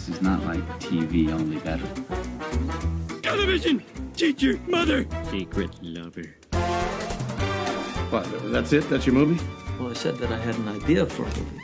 is not like TV, only better. Television! Teacher, mother! Secret lover. What, that's it? That's your movie? Well, I said that I had an idea for a movie.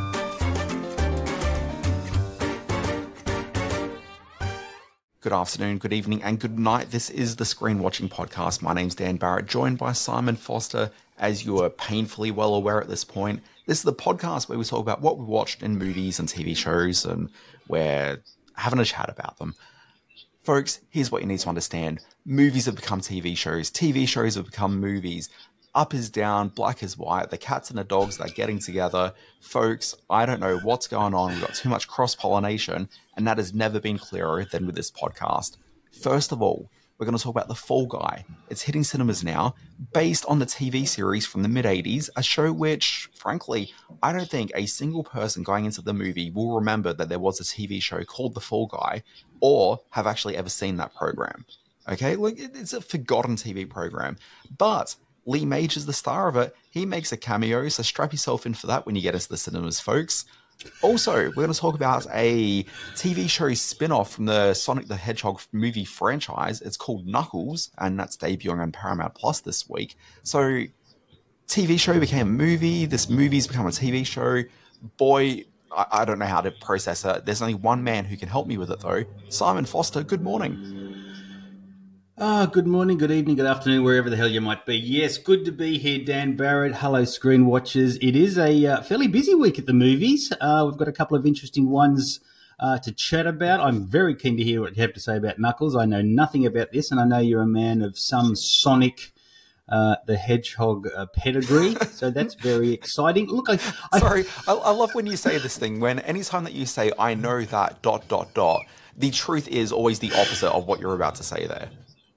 Good afternoon, good evening, and good night. This is the Screen Watching Podcast. My name's Dan Barrett, joined by Simon Foster. As you are painfully well aware at this point, this is the podcast where we talk about what we watched in movies and TV shows, and we're having a chat about them. Folks, here's what you need to understand. Movies have become TV shows. TV shows have become movies. Up is down, black is white. The cats and the dogs, they're getting together. Folks, I don't know what's going on. We've got too much cross-pollination, and that has never been clearer than with this podcast. First of all, we're going to talk about The Fall Guy. It's hitting cinemas now, based on the TV series from the mid-80s, a show which, frankly, I don't think a single person going into the movie will remember that there was a TV show called The Fall Guy, or have actually ever seen that program. Okay, look, it's a forgotten TV program, but Lee Majors, the star of it, he makes a cameo, so strap yourself in for that when you get into the cinemas, folks. Also, we're going to talk about a TV show spin-off from the Sonic the Hedgehog movie franchise. It's called Knuckles, and that's debuting on Paramount Plus this week. So, TV show became a movie, this movie's become a TV show. Boy, I don't know how to process it. There's only one man who can help me with it, though. Simon Foster, good morning. Good morning, good evening, good afternoon, wherever the hell you might be. Yes, good to be here, Dan Barrett. Hello, Screen Watchers. It is a fairly busy week at the movies. We've got a couple of interesting ones to chat about. I'm very keen to hear what you have to say about Knuckles. I know nothing about this, and I know you're a man of some Sonic the Hedgehog pedigree, so that's very exciting. Look, Sorry, I love when you say this thing, when anytime that you say, I know that, ... the truth is always the opposite of what you're about to say there.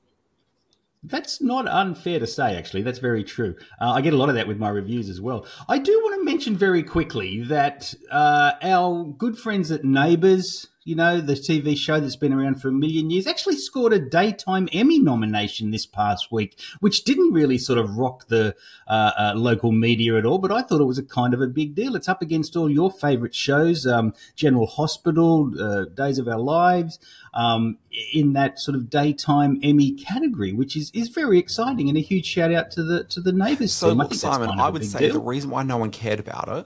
That's not unfair to say, actually. That's very true. I get a lot of that with my reviews as well. I do want to mention very quickly that our good friends at Neighbours, you know, the TV show that's been around for a million years, actually scored a Daytime Emmy nomination this past week, which didn't really sort of rock the local media at all, but I thought it was a kind of a big deal. It's up against all your favourite shows, General Hospital, Days of Our Lives, in that sort of Daytime Emmy category, which is very exciting, and a huge shout out to the Neighbours team. I think Simon, kind of I would say deal. the reason why no one cared about it,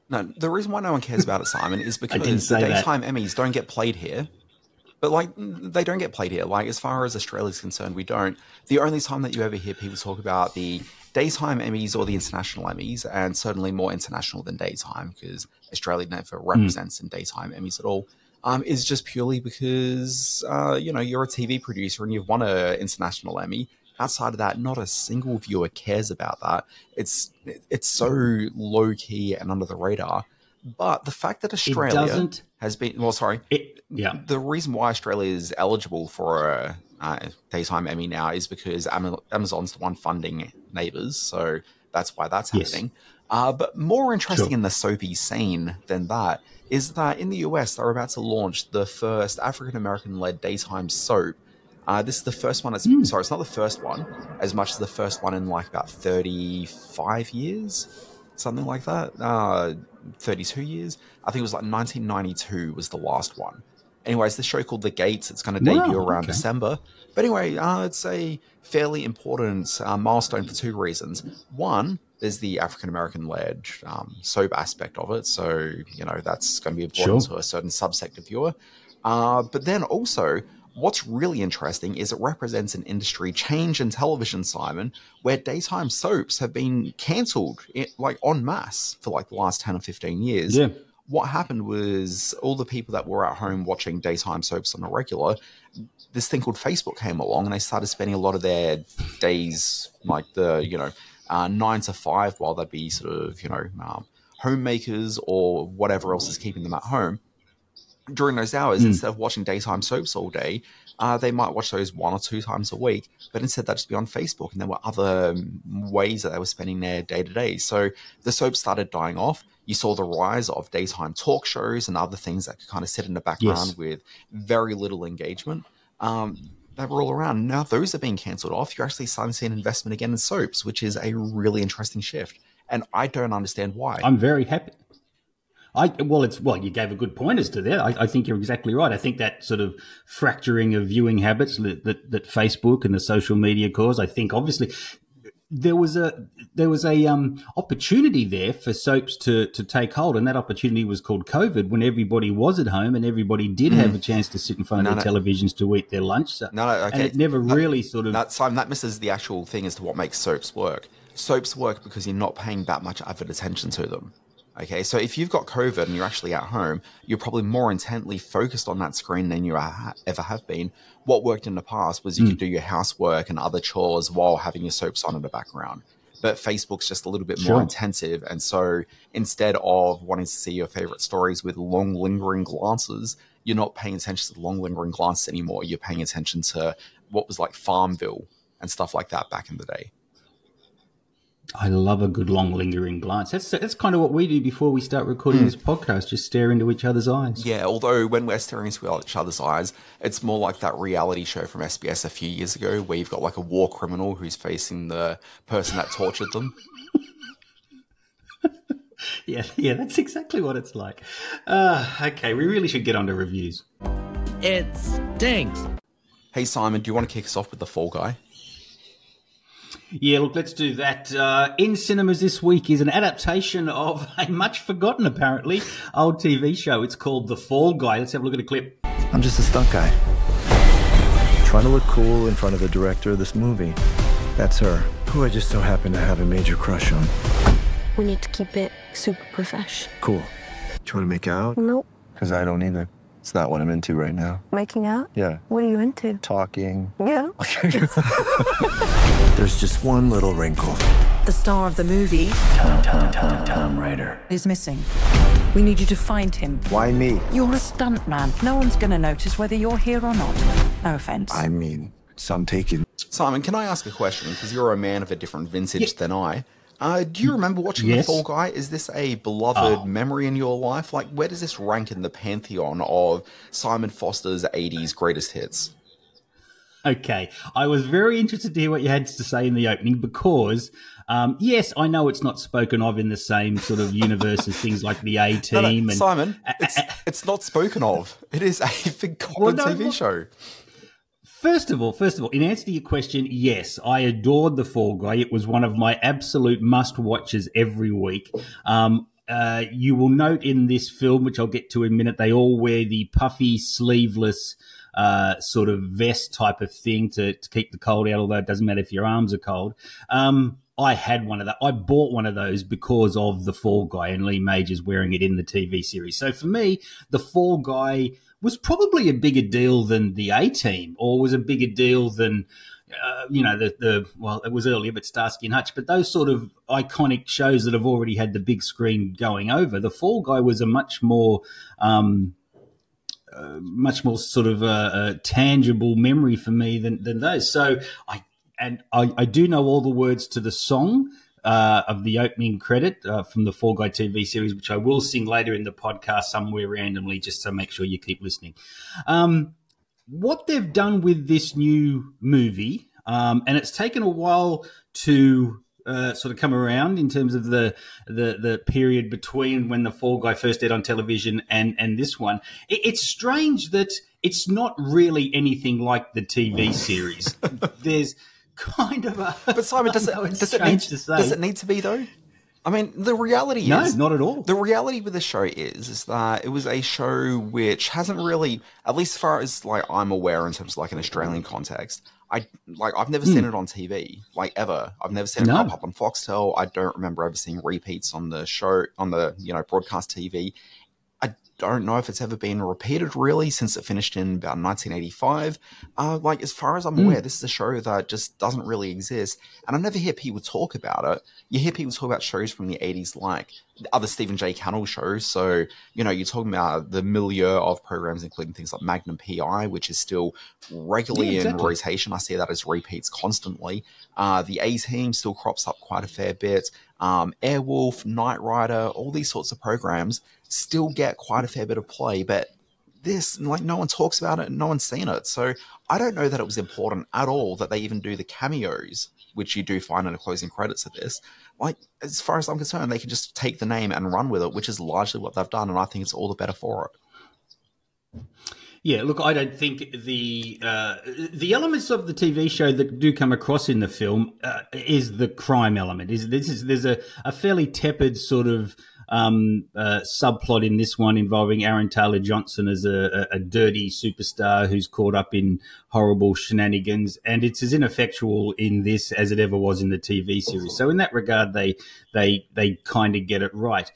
Simon, is because the Daytime Emmys don't get played here. But, like, they don't get played here. Like, as far as Australia's concerned, we don't. The only time that you ever hear people talk about the Daytime Emmys or the International Emmys, and certainly more international than Daytime, because Australia never represents in Daytime Emmys at all, is just purely because, you're a TV producer and you've won an international Emmy. Outside of that, not a single viewer cares about that. It's so low-key and under the radar. But the fact that Australia has been... Well, sorry. The reason why Australia is eligible for a Daytime Emmy now is because Amazon's the one funding Neighbours, so that's why that's happening. But more interesting in the soapy scene than that is that in the US, they're about to launch the first African-American-led daytime soap. This is the first one. Sorry, it's not the first one, as much as the first one in like about 35 years, something like that. 32 years. I think it was like 1992 was the last one. Anyways, this show called The Gates, it's going to debut around December. But anyway, it's a fairly important milestone for two reasons. One, there's the African-American-led soap aspect of it. So, that's going to be important to a certain subsect of viewer. But then also, what's really interesting is it represents an industry change in television, Simon, where daytime soaps have been cancelled en masse for like the last 10 or 15 years. Yeah. What happened was all the people that were at home watching daytime soaps on a regular, this thing called Facebook came along and they started spending a lot of their days like 9 to 5 while they'd be sort of, homemakers or whatever else is keeping them at home. During those hours, instead of watching daytime soaps all day, they might watch those 1 or 2 times a week, but instead they'd just be on Facebook, and there were other ways that they were spending their day-to-day. So the soap started dying off. You saw the rise of daytime talk shows and other things that could kind of sit in the background with very little engagement. They were all around. Now those are being cancelled off. You're actually starting to see an investment again in soaps, which is a really interesting shift. And I don't understand why. I'm very happy. You gave a good point as to that. I think you're exactly right. I think that sort of fracturing of viewing habits that Facebook and the social media cause. I think obviously there was a opportunity there for soaps to take hold, and that opportunity was called COVID, when everybody was at home and everybody did have a chance to sit in front of their televisions to eat their lunch. So, okay. And it never really sort of. Simon, that misses the actual thing as to what makes soaps work. Soaps work because you're not paying that much avid attention to them. Okay, so if you've got COVID and you're actually at home, you're probably more intently focused on that screen than you ever have been. What worked in the past was you could do your housework and other chores while having your soaps on in the background. But Facebook's just a little bit more intensive. And so instead of wanting to see your favorite stories with long, lingering glances, you're not paying attention to the long, lingering glances anymore. You're paying attention to what was like Farmville and stuff like that back in the day. I love a good long lingering glance. That's kind of what we do before we start recording this podcast, just stare into each other's eyes. Yeah, although when we're staring into each other's eyes, it's more like that reality show from SBS a few years ago where you've got like a war criminal who's facing the person that tortured them. Yeah, that's exactly what it's like. Okay, we really should get on to reviews. It stinks. Hey, Simon, do you want to kick us off with The Fall Guy? Yeah, look, let's do that. In cinemas this week is an adaptation of a much forgotten, apparently, old TV show. It's called The Fall Guy. Let's have a look at a clip. I'm just a stunt guy. Trying to look cool in front of the director of this movie. That's her, who I just so happen to have a major crush on. We need to keep it super profesh. Cool. Do you want to make out? Nope. Because I don't either. It's not what I'm into right now. Making out? Yeah. What are you into? Talking. Yeah. There's just one little wrinkle. The star of the movie, Tom Ryder, is missing. We need you to find him. Why me? You're a stuntman. No one's going to notice whether you're here or not. No offense. I mean, some taken. Simon, can I ask a question? Because you're a man of a different vintage than I. Do you remember watching The Fall Guy? Is this a beloved memory in your life? Like, where does this rank in the pantheon of Simon Foster's 80s greatest hits? Okay, I was very interested to hear what you had to say in the opening because, yes, I know it's not spoken of in the same sort of universe as things like the A-Team. No, Simon, it's not spoken of. It is a forgotten TV show. First of all, in answer to your question, yes, I adored The Fall Guy. It was one of my absolute must-watches every week. You will note in this film, which I'll get to in a minute, they all wear the puffy, sleeveless sort of vest type of thing to keep the cold out, although it doesn't matter if your arms are cold. I had one of that. I bought one of those because of The Fall Guy and Lee Majors wearing it in the TV series. So for me, The Fall Guy was probably a bigger deal than the A-Team, or was a bigger deal than, well, it was earlier, but Starsky and Hutch. But those sort of iconic shows that have already had the big screen going over, The Fall Guy was a much more sort of a tangible memory for me than those. So I do know all the words to the song of the opening credit from the Fall Guy TV series, which I will sing later in the podcast somewhere randomly, just to make sure you keep listening. What they've done with this new movie, and it's taken a while to sort of come around in terms of the period between when the Fall Guy first aired on television and this one. It's strange that it's not really anything like the TV series. There's kind of a... But Simon, does it need to be, though? I mean, the reality is... No, not at all. The reality with the show is that it was a show which hasn't really, at least as far as like I'm aware in terms of like an Australian context, I've never seen it on TV, like ever. I've never seen it pop up on Foxtel. I don't remember ever seeing repeats on the show, on the, broadcast TV. I don't know if it's ever been repeated really since it finished in about 1985. As far as I'm aware, this is a show that just doesn't really exist. And I never hear people talk about it. You hear people talk about shows from the 80s like other Stephen J. Cannell shows. So, you're talking about the milieu of programs, including things like Magnum P.I., which is still regularly in rotation. I see that as repeats constantly. The A-Team still crops up quite a fair bit. Airwolf, Knight Rider, all these sorts of programs still get quite a fair bit of play, but this, no one talks about it and no one's seen it. So I don't know that it was important at all that they even do the cameos which you do find in the closing credits of this, like, as far as I'm concerned, they can just take the name and run with it, which is largely what they've done, and I think it's all the better for it. Yeah, look, I don't think the elements of the TV show that do come across in the film is the crime element. There's a fairly tepid sort of subplot in this one involving Aaron Taylor Johnson as a dirty superstar who's caught up in horrible shenanigans, and it's as ineffectual in this as it ever was in the TV series. So in that regard, they kind of get it right.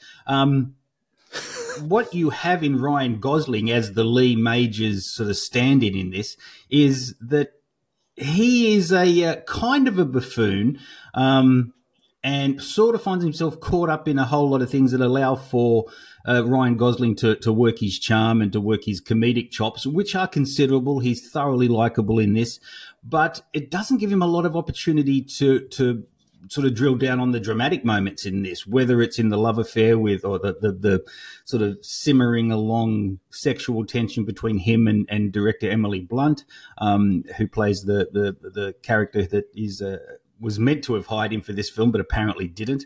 What you have in Ryan Gosling as the Lee Majors sort of stand-in in this is that he is a kind of a buffoon, and sort of finds himself caught up in a whole lot of things that allow for Ryan Gosling to work his charm and to work his comedic chops, which are considerable. He's thoroughly likable in this, but it doesn't give him a lot of opportunity to sort of drill down on the dramatic moments in this, whether it's in the love affair with, or the sort of simmering along sexual tension between him and director Emily Blunt, who plays the character that was meant to have hired him for this film, but apparently didn't.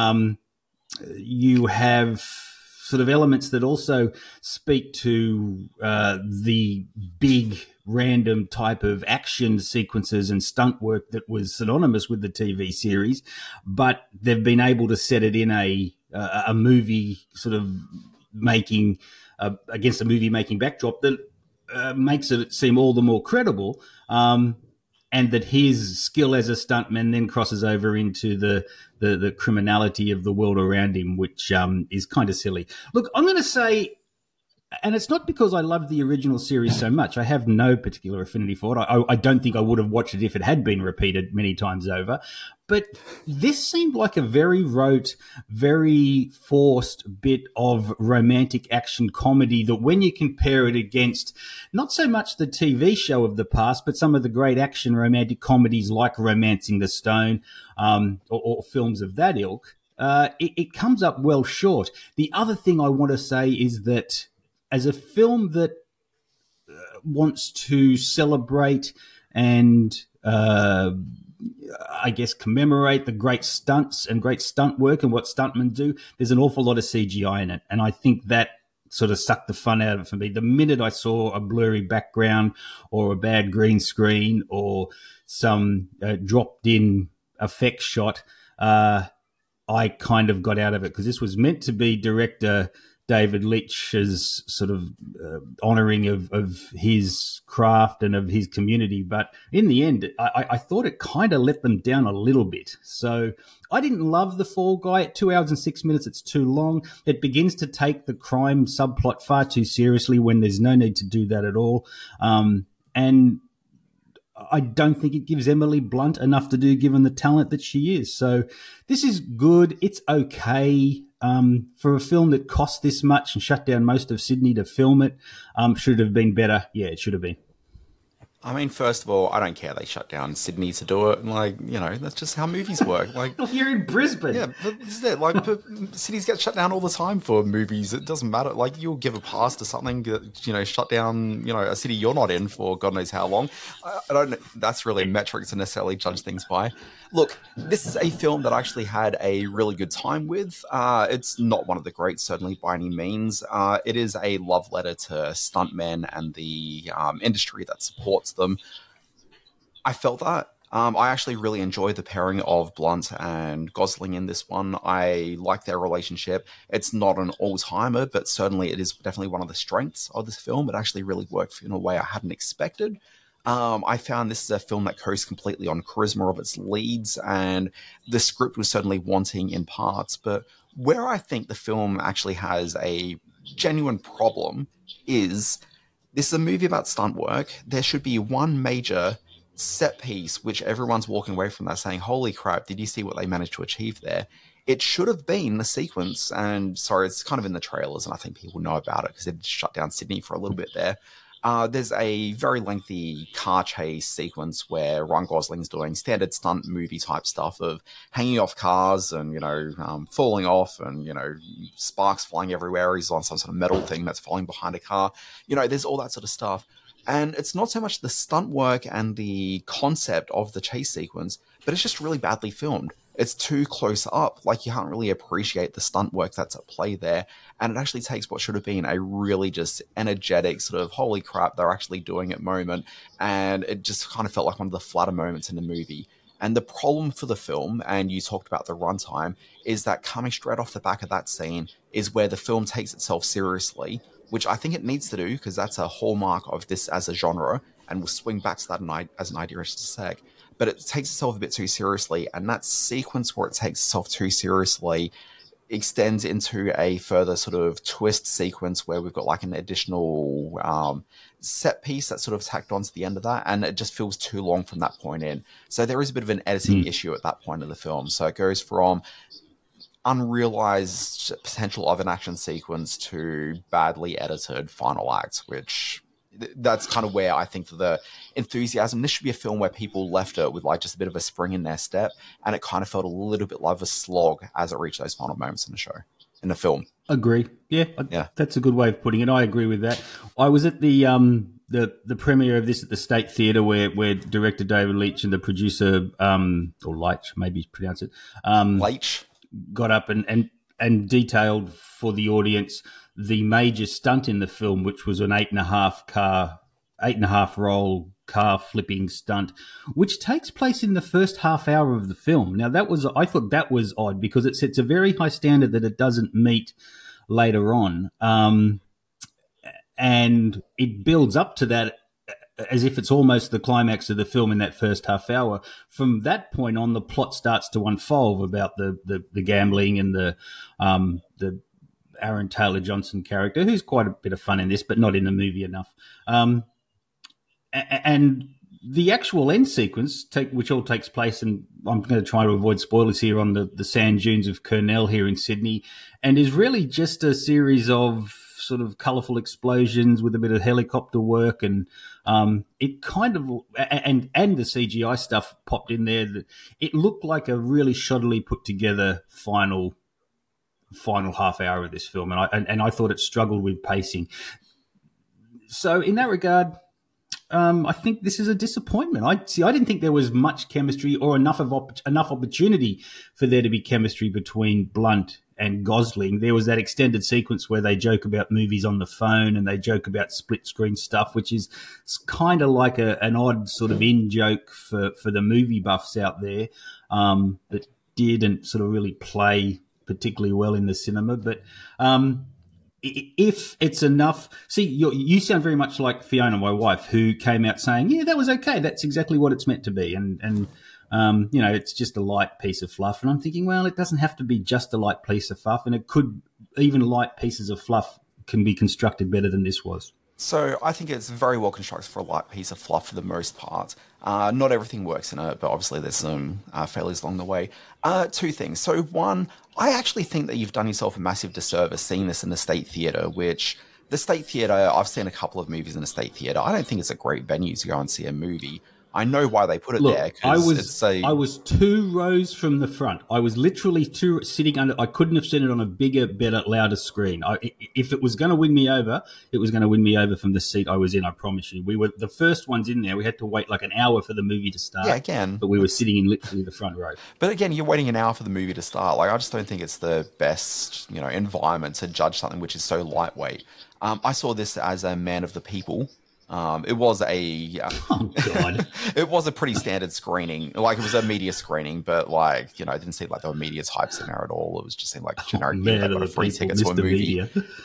You have sort of elements that also speak to the big random type of action sequences and stunt work that was synonymous with the TV series, but they've been able to set it in a movie sort of making against a movie making backdrop that makes it seem all the more credible. And that his skill as a stuntman then crosses over into the criminality of the world around him, which is kind of silly. Look, I'm going to say, and it's not because I love the original series so much. I have no particular affinity for it. I don't think I would have watched it if it had been repeated many times over. But this seemed like a very rote, very forced bit of romantic action comedy that when you compare it against not so much the TV show of the past, but some of the great action romantic comedies like Romancing the Stone, or films of that ilk, it comes up well short. The other thing I want to say is that as a film that wants to celebrate and I guess commemorate the great stunts and great stunt work and what stuntmen do, there's an awful lot of CGI in it. And I think that sort of sucked the fun out of it for me. The minute I saw a blurry background or a bad green screen or some dropped in effect shot, I kind of got out of it, because this was meant to be director David Leitch's sort of honouring of his craft and of his community. But in the end, I thought it kind of let them down a little bit. So I didn't love The Fall Guy. At 2 hours and 6 minutes, it's too long. It begins to take the crime subplot far too seriously when there's no need to do that at all. And I don't think it gives Emily Blunt enough to do given the talent that she is. So this is good. It's okay. For a film that cost this much and shut down most of Sydney to film it, should it have been better? Yeah, it should have been. I mean, first of all, I don't care they shut down Sydney to do it. Like, you know, that's just how movies work. Like, you're in Brisbane. Yeah, but this is it. Like, cities get shut down all the time for movies. It doesn't matter. Like, you'll give a pass to something that, you know, shut down, you know, a city you're not in for God knows how long. I don't know. That's really a metric to necessarily judge things by. Look, this is a film that I actually had a really good time with. It's not one of the greats, certainly, by any means. It is a love letter to stuntmen and the industry that supports them. I felt that. I actually really enjoyed the pairing of Blunt and Gosling in this one. I like their relationship. It's not an all-timer, but certainly it is definitely one of the strengths of this film. It actually really worked in a way I hadn't expected. I found this is a film that coasts completely on charisma of its leads, and the script was certainly wanting in parts. But where I think the film actually has a genuine problem is this is a movie about stunt work. There should be one major set piece which everyone's walking away from that saying, holy crap, did you see what they managed to achieve there? It should have been the sequence, and sorry, it's kind of in the trailers, and I think people know about it because they've shut down Sydney for a little bit there. There's a very lengthy car chase sequence where Ryan Gosling's doing standard stunt movie type stuff of hanging off cars and, you know, falling off and, you know, sparks flying everywhere. He's on some sort of metal thing that's falling behind a car. You know, there's all that sort of stuff. And it's not so much the stunt work and the concept of the chase sequence, but it's just really badly filmed. It's too close up. Like, you can't really appreciate the stunt work that's at play there. And it actually takes what should have been a really just energetic sort of, holy crap, they're actually doing it moment. And it just kind of felt like one of the flatter moments in the movie. And the problem for the film, and you talked about the runtime, is that coming straight off the back of that scene is where the film takes itself seriously, which I think it needs to do, because that's a hallmark of this as a genre, and we'll swing back to that as an idea in just a sec. But it takes itself a bit too seriously, and that sequence where it takes itself too seriously extends into a further sort of twist sequence where we've got like an additional set piece that's sort of tacked onto the end of that, and it just feels too long from that point in. So there is a bit of an editing issue at that point of the film. So it goes from unrealized potential of an action sequence to badly edited final acts, which that's kind of where I think the enthusiasm, this should be a film where people left it with like just a bit of a spring in their step, and it kind of felt a little bit like a slog as it reached those final moments in the film. Agree. Yeah, that's a good way of putting it. I agree with that. I was at the premiere of this at the State Theatre where director David Leitch and the producer, or Leitch, maybe you pronounce it, Leitch, got up and detailed for the audience the major stunt in the film, which was an 8.5 roll car flipping stunt, which takes place in the first half hour of the film. Now I thought that was odd, because it sets a very high standard that it doesn't meet later on. And it builds up to that as if it's almost the climax of the film in that first half hour. From that point on, the plot starts to unfold about the gambling and the Aaron Taylor Johnson character, who's quite a bit of fun in this, but not in the movie enough. And the actual end sequence, which all takes place, and I'm going to try to avoid spoilers here, on the sand dunes of Kurnell here in Sydney, and is really just a series of sort of colourful explosions with a bit of helicopter work, and it kind of and the CGI stuff popped in there. It looked like a really shoddily put together final half hour of this film, and I thought it struggled with pacing. So in that regard, I think this is a disappointment. I didn't think there was much chemistry or enough opportunity for there to be chemistry between Blunt and Gosling. There was that extended sequence where they joke about movies on the phone and they joke about split screen stuff, which is kind of like an odd sort of in joke for the movie buffs out there, that didn't sort of really play particularly well in the cinema. But if it's enough, see, you sound very much like Fiona, my wife, who came out saying, yeah, that was okay. That's exactly what it's meant to be. And it's just a light piece of fluff. And I'm thinking, well, it doesn't have to be just a light piece of fluff. And it could, even light pieces of fluff can be constructed better than this was. So I think it's very well constructed for a light piece of fluff for the most part. Not everything works in it, but obviously there's some failures along the way. Two things. So one, I actually think that you've done yourself a massive disservice seeing this in the State Theatre, which the State Theatre, I've seen a couple of movies in the State Theatre. I don't think it's a great venue to go and see a movie. I know why they put it there. I was 2 rows from the front. I was literally sitting under. I couldn't have seen it on a bigger, better, louder screen. If it was going to win me over, it was going to win me over from the seat I was in. I promise you. We were the first ones in there. We had to wait like an hour for the movie to start. Yeah, again. But we were sitting in literally the front row. But again, you're waiting an hour for the movie to start. Like, I just don't think it's the best, environment to judge something which is so lightweight. I saw this as a man of the people. It was oh God! It was a pretty standard screening. Like, it was a media screening, but it didn't seem like there were media types in there at all. It was just seemed like generic. They got a free ticket to a movie.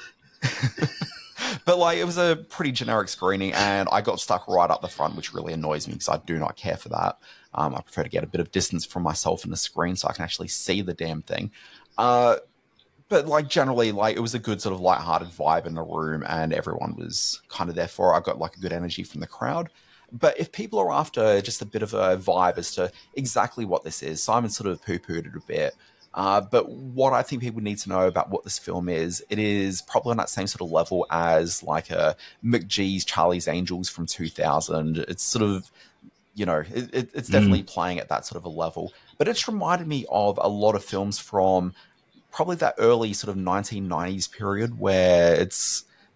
But it was a pretty generic screening, and I got stuck right up the front, which really annoys me because I do not care for that. I prefer to get a bit of distance from myself and the screen so I can actually see the damn thing. But generally, it was a good sort of lighthearted vibe in the room, and everyone was kind of there for it. I got a good energy from the crowd. But if people are after just a bit of a vibe as to exactly what this is, Simon sort of poo-pooed it a bit. But what I think people need to know about what this film is, it is probably on that same sort of level as a McGee's Charlie's Angels from 2000. It's sort of, it's definitely playing at that sort of a level. But it's reminded me of a lot of films from probably that early sort of 1990s period where it's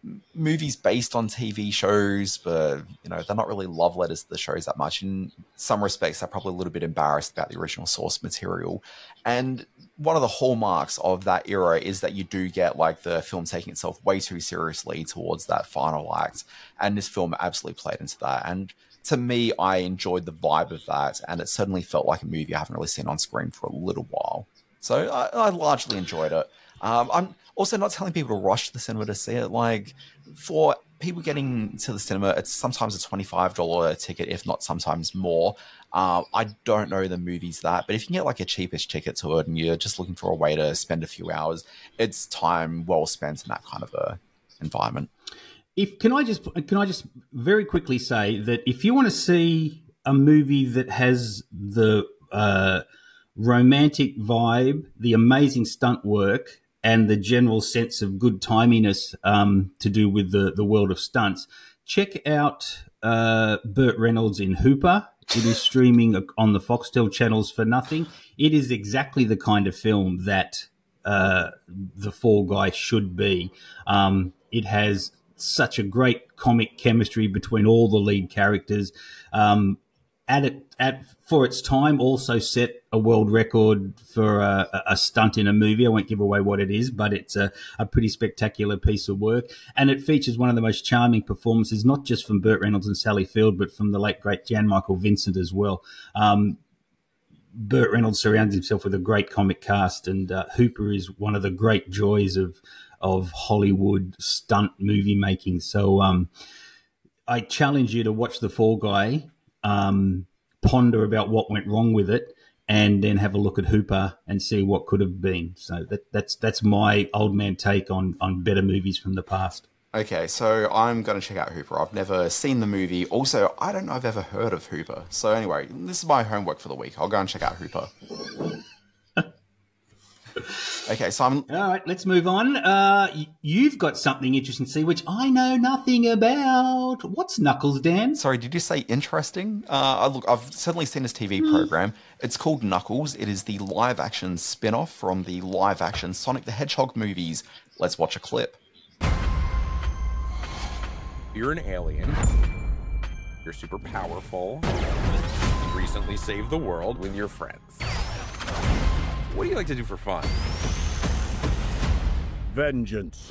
movies based on TV shows, but they're not really love letters to the shows that much. In some respects, they're probably a little bit embarrassed about the original source material. And one of the hallmarks of that era is that you do get like the film taking itself way too seriously towards that final act, and this film absolutely played into that. And to me, I enjoyed the vibe of that, and it certainly felt like a movie I haven't really seen on screen for a little while. So I largely enjoyed it. I'm also not telling people to rush to the cinema to see it. Like, for people getting to the cinema, it's sometimes a $25 ticket, if not sometimes more. I don't know the movies that, but if you can get like a cheapest ticket to it and you're just looking for a way to spend a few hours, it's time well spent in that kind of a environment. Can I just very quickly say that if you want to see a movie that has the romantic vibe, the amazing stunt work, and the general sense of good timiness to do with the world of stunts, check out Burt Reynolds in Hooper. It is streaming on the Foxtel channels for nothing. It is exactly the kind of film that The Fall Guy should be. It has such a great comic chemistry between all the lead characters. For its time, also set a world record for a stunt in a movie. I won't give away what it is, but it's a pretty spectacular piece of work. And it features one of the most charming performances, not just from Burt Reynolds and Sally Field, but from the late, great Jan Michael Vincent as well. Burt Reynolds surrounds himself with a great comic cast, and Hooper is one of the great joys of Hollywood stunt movie making. So I challenge you to watch The Fall Guy, ponder about what went wrong with it, and then have a look at Hooper and see what could have been. So that's my old man take on better movies from the past. Okay, so I'm going to check out Hooper. I've never seen the movie. Also, I don't know if I've ever heard of Hooper. So anyway, this is my homework for the week. I'll go and check out Hooper. Okay, so all right, let's move on. You've got something interesting to see, which I know nothing about. What's Knuckles, Dan? Sorry, did you say interesting? Look, I've certainly seen this TV program. It's called Knuckles. It is the live-action spin-off from the live-action Sonic the Hedgehog movies. Let's watch a clip. You're an alien. You're super powerful. You recently saved the world with your friends. What do you like to do for fun? Vengeance.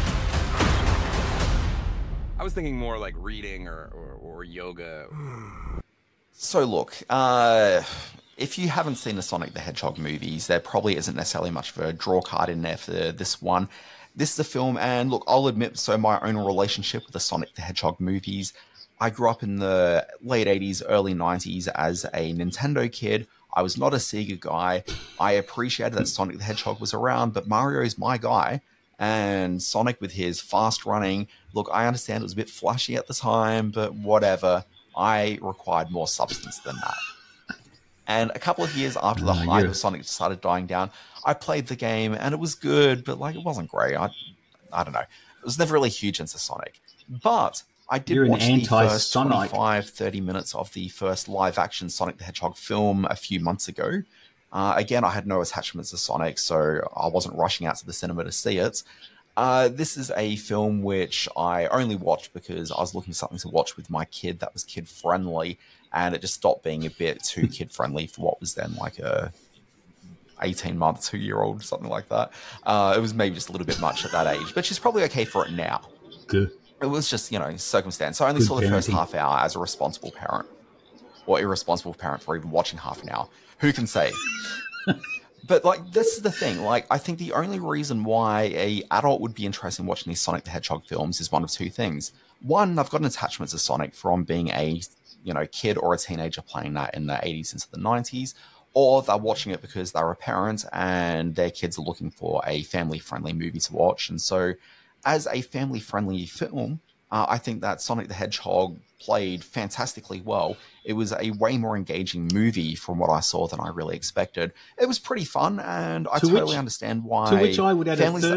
I was thinking more like reading or yoga. So look, if you haven't seen the Sonic the Hedgehog movies, there probably isn't necessarily much of a draw card in there for this one. This is a film, and look, I'll admit, so my own relationship with the Sonic the Hedgehog movies, I grew up in the late 80s, early 90s as a Nintendo kid. I was not a Sega guy. I appreciated that Sonic the Hedgehog was around, but Mario is my guy. And Sonic with his fast running, look, I understand it was a bit flashy at the time, but whatever. I required more substance than that. And a couple of years after the hype of Sonic started dying down, I played the game and it was good, but like it wasn't great. I don't know. It was never really huge into Sonic. But I did watch the first 25-30 minutes of the first live-action Sonic the Hedgehog film a few months ago. Again, I had no attachments to Sonic, so I wasn't rushing out to the cinema to see it. This is a film which I only watched because I was looking for something to watch with my kid that was kid-friendly, and it just stopped being a bit too kid-friendly for what was then like a 18-month, 2-year-old, something like that. It was maybe just a little bit much at that age, but she's probably okay for it now. Good. It was just, circumstance. So I only saw the first half hour as a responsible parent. Or irresponsible parent for even watching half an hour. Who can say? But, this is the thing. I think the only reason why a adult would be interested in watching these Sonic the Hedgehog films is one of two things. One, I've got an attachment to Sonic from being a, kid or a teenager playing that in the 80s into the 90s. Or they're watching it because they're a parent and their kids are looking for a family-friendly movie to watch. And so, as a family-friendly film, I think that Sonic the Hedgehog played fantastically well. It was a way more engaging movie from what I saw than I really expected. It was pretty fun, and I totally understand why. To which I would add a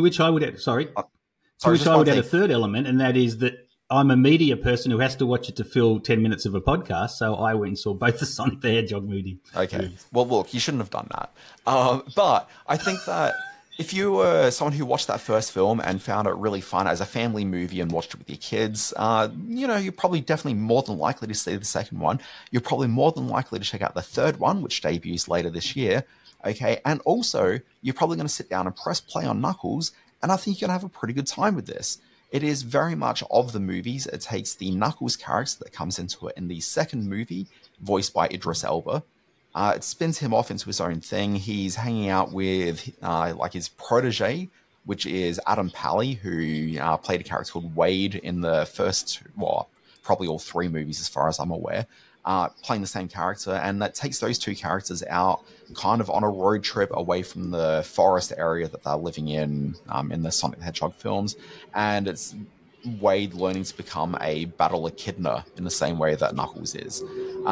third element, and that is that I'm a media person who has to watch it to fill 10 minutes of a podcast, so I went and saw both the Sonic the Hedgehog movie. Okay. Well, look, you shouldn't have done that. But I think that if you were someone who watched that first film and found it really fun as a family movie and watched it with your kids, you're probably definitely more than likely to see the second one. You're probably more than likely to check out the third one, which debuts later this year. Okay, and also you're probably going to sit down and press play on Knuckles, and I think you're going to have a pretty good time with this. It is very much of the movies. It takes the Knuckles character that comes into it in the second movie, voiced by Idris Elba. It spins him off into his own thing. He's hanging out with his protege, which is Adam Pally, who played a character called Wade in the first, probably all three movies as far as I'm aware, playing the same character. And that takes those two characters out kind of on a road trip away from the forest area that they're living in the Sonic the Hedgehog films. And it's Wade learning to become a battle echidna in the same way that Knuckles is.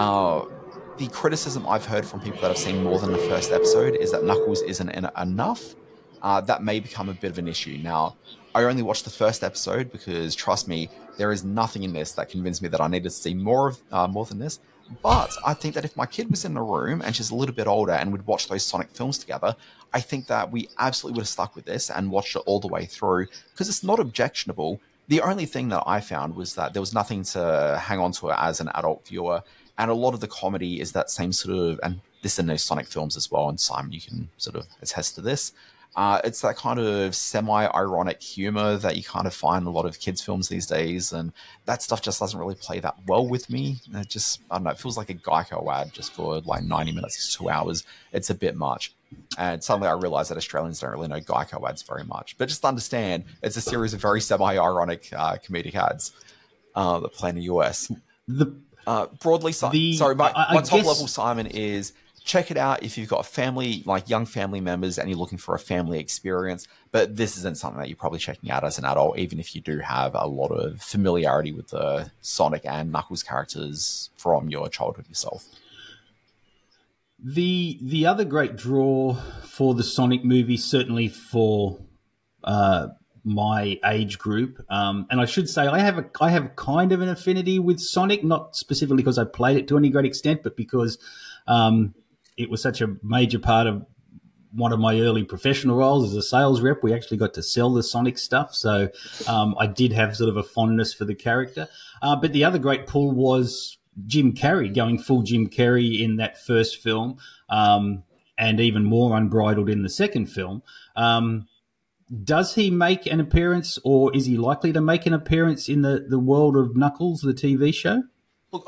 The criticism I've heard from people that have seen more than the first episode is that Knuckles isn't in it enough. That may become a bit of an issue. Now, I only watched the first episode because, trust me, there is nothing in this that convinced me that I needed to see more than this. But I think that if my kid was in the room and she's a little bit older and we'd watch those Sonic films together, I think that we absolutely would have stuck with this and watched it all the way through because it's not objectionable. The only thing that I found was that there was nothing to hang on to it as an adult viewer. And a lot of the comedy is that same sort of, and this is in those Sonic films as well, and Simon, you can sort of attest to this. It's that kind of semi-ironic humor that you kind of find in a lot of kids' films these days, and that stuff just doesn't really play that well with me. I don't know, it feels like a Geico ad just for like 90 minutes to 2 hours. It's a bit much. And suddenly I realized that Australians don't really know Geico ads very much. But just understand, it's a series of very semi-ironic comedic ads that play in the US. Broadly, my top level, Simon, is check it out if you've got a family, like young family members, and you're looking for a family experience. But this isn't something that you're probably checking out as an adult, even if you do have a lot of familiarity with the Sonic and Knuckles characters from your childhood yourself. The other great draw for the Sonic movie, certainly for my age group, and I should say I have kind of an affinity with Sonic, not specifically because I played it to any great extent, but because it was such a major part of one of my early professional roles as a sales rep. We actually got to sell the Sonic stuff, so I did have sort of a fondness for the character. But the other great pull was Jim Carrey, going full Jim Carrey in that first film, and even more unbridled in the second film. Does he make an appearance, or is he likely to make an appearance in the world of Knuckles, the TV show? Look,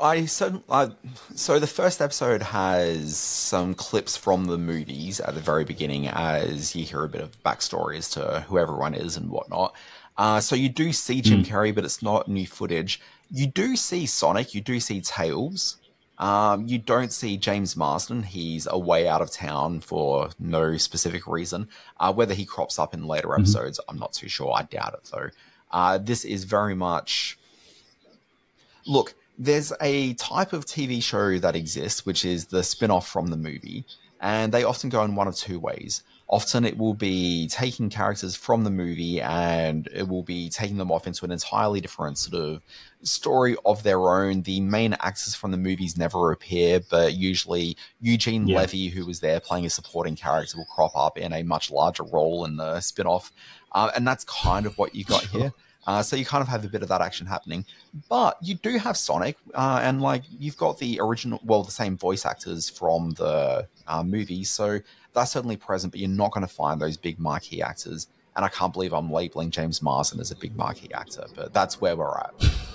so the first episode has some clips from the movies at the very beginning as you hear a bit of backstory as to who everyone is and whatnot. So you do see Jim Carrey, but it's not new footage. You do see Sonic, you do see Tails. You don't see James Marsden. He's away out of town for no specific reason. Whether he crops up in later episodes, I'm not too sure. I doubt it, though. This is very much... Look, there's a type of TV show that exists, which is the spin-off from the movie, and they often go in one of two ways. Often it will be taking characters from the movie and it will be taking them off into an entirely different sort of story of their own. The main actors from the movies never appear, but usually Eugene Levy, who was there playing a supporting character, will crop up in a much larger role in the spin-off. And that's kind of what you got here. So you kind of have a bit of that action happening. But you do have Sonic, and like you've got the the same voice actors from the movies, so that's certainly present, but you're not going to find those big marquee actors. And I can't believe I'm labeling James Marsden as a big marquee actor, but that's where we're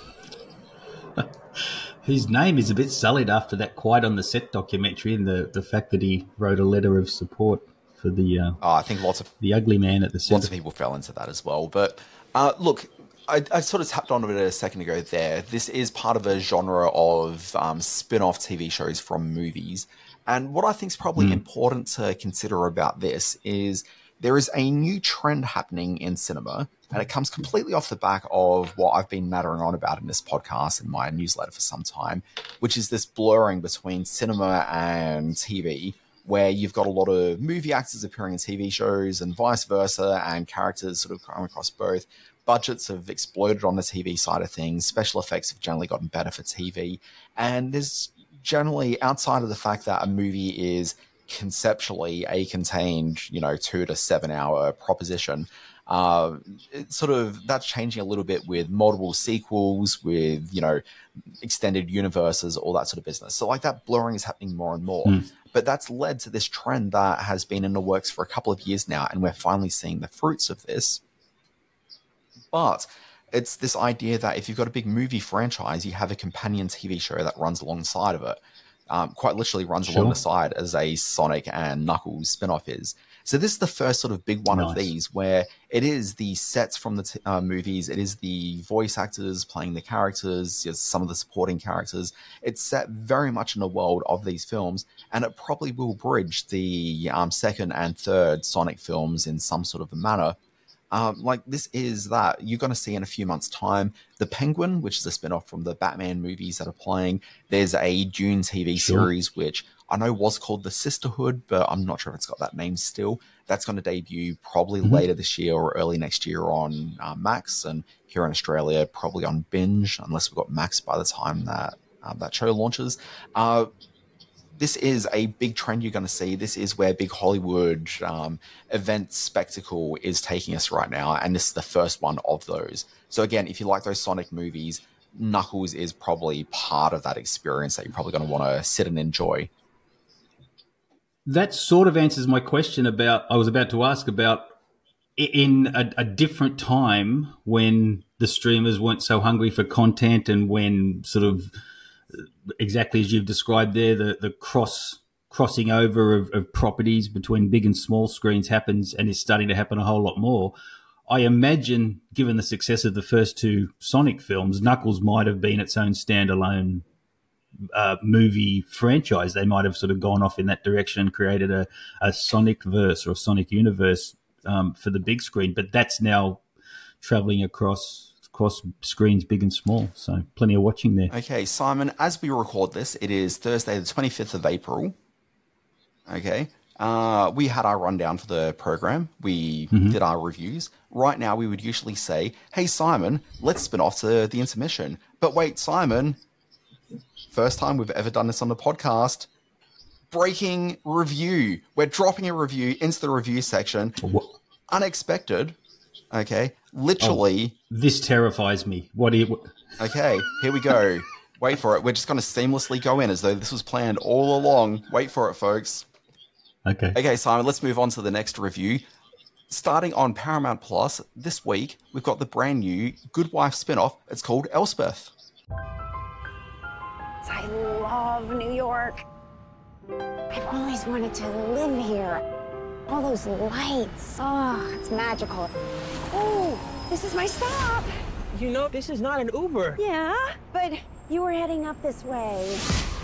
at. His name is a bit sullied after that Quiet on the Set documentary and the fact that he wrote a letter of support for the I think the ugly man at the set. Lots of people fell into that as well. But look, I sort of tapped on it a second ago there. This is part of a genre of spin-off TV shows from movies. And what I think is probably important to consider about this is there is a new trend happening in cinema, and it comes completely off the back of what I've been nattering on about in this podcast and my newsletter for some time, which is this blurring between cinema and TV, where you've got a lot of movie actors appearing in TV shows and vice versa, and characters sort of come across both. Budgets have exploded on the TV side of things. Special effects have generally gotten better for TV. And there's generally, outside of the fact that a movie is conceptually a contained, 2 to 7 hour proposition. That's changing a little bit with multiple sequels, with, extended universes, all that sort of business. So like that blurring is happening more and more. But that's led to this trend that has been in the works for a couple of years now, and we're finally seeing the fruits of this. But it's this idea that if you've got a big movie franchise, you have a companion TV show that runs alongside of it. Quite literally runs along the side, as a Sonic and Knuckles spin-off is. So this is the first sort of big one of these, where it is the sets from the movies, it is the voice actors playing the characters, some of the supporting characters. It's set very much in the world of these films, and it probably will bridge the second and third Sonic films in some sort of a manner. This is that you're going to see in a few months' time. The Penguin, which is a spin-off from the Batman movies that are playing. There's a Dune TV series, which I know was called The Sisterhood, but I'm not sure if it's got that name still. That's going to debut probably later this year or early next year on Max, and here in Australia, probably on Binge, unless we've got Max by the time that that show launches. This is a big trend you're going to see. This is where big Hollywood event spectacle is taking us right now, and this is the first one of those. So again, if you like those Sonic movies, Knuckles is probably part of that experience that you're probably going to want to sit and enjoy. That sort of answers my question I was about to ask about in a different time when the streamers weren't so hungry for content, and when sort of exactly as you've described there, the crossing over of properties between big and small screens happens, and is starting to happen a whole lot more. I imagine, given the success of the first two Sonic films, Knuckles might have been its own standalone movie franchise. They might have sort of gone off in that direction and created a Sonic verse or a Sonic universe for the big screen. But that's now traveling across screens big and small, so plenty of watching there. Okay, Simon, as we record this, it is Thursday the 25th of April. Okay, we had our rundown for the program. We did our reviews. Right now, we would usually say, hey, Simon, let's spin off to the intermission. But wait, Simon, first time we've ever done this on the podcast, breaking review. We're dropping a review into the review section. What? Unexpected. Okay, literally. Oh, this terrifies me. Okay, here we go. Wait for it. We're just going to seamlessly go in as though this was planned all along. Wait for it, folks. Okay, Simon, let's move on to the next review. Starting on Paramount Plus, this week, we've got the brand new Good Wife spin-off. It's called Elsbeth. I love New York. I've always wanted to live here. All those lights. Oh, it's magical. Oh, this is my stop. You know, this is not an Uber. Yeah, but you were heading up this way.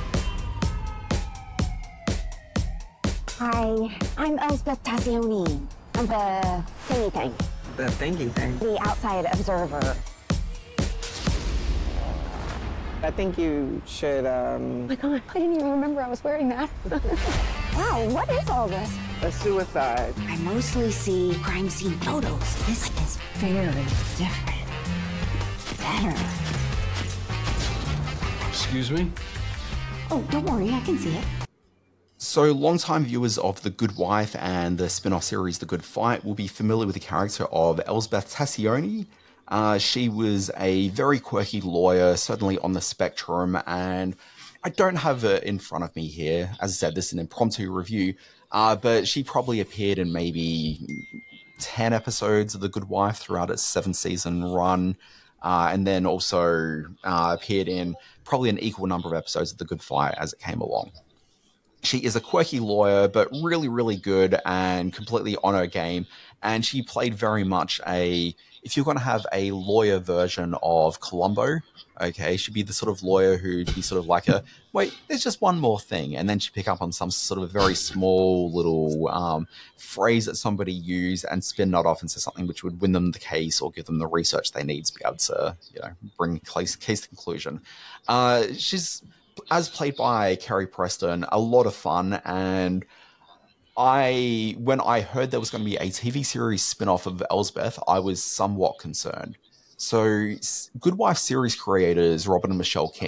Hi, I'm Elsbeth Tassioni. I'm the thingy thing. The thingy thing? The outside observer. I think you should, Oh my God, I didn't even remember I was wearing that. Wow, what is all this? A suicide. I mostly see crime scene photos. This is very different. Better. Excuse me? Oh, don't worry, I can see it. So, longtime viewers of The Good Wife and the spin-off series The Good Fight will be familiar with the character of Elsbeth Tassioni. She was a very quirky lawyer, certainly on the spectrum, and I don't have it in front of me here. As I said, this is an impromptu review, but she probably appeared in maybe 10 episodes of The Good Wife throughout its 7-season run, and then also appeared in probably an equal number of episodes of The Good Fight as it came along. She is a quirky lawyer, but really, really good and completely on her game. And she played very much if you're going to have a lawyer version of Columbo, okay, she'd be the sort of lawyer who'd be sort of like wait, there's just one more thing. And then she'd pick up on some sort of very small little phrase that somebody used and spin that off into something which would win them the case or give them the research they need to be able to, bring case to conclusion. She's, as played by Kerry Preston, a lot of fun, and when I heard there was going to be a TV series spin-off of Elsbeth, I was somewhat concerned. So, Good Wife series creators Robin and Michelle King,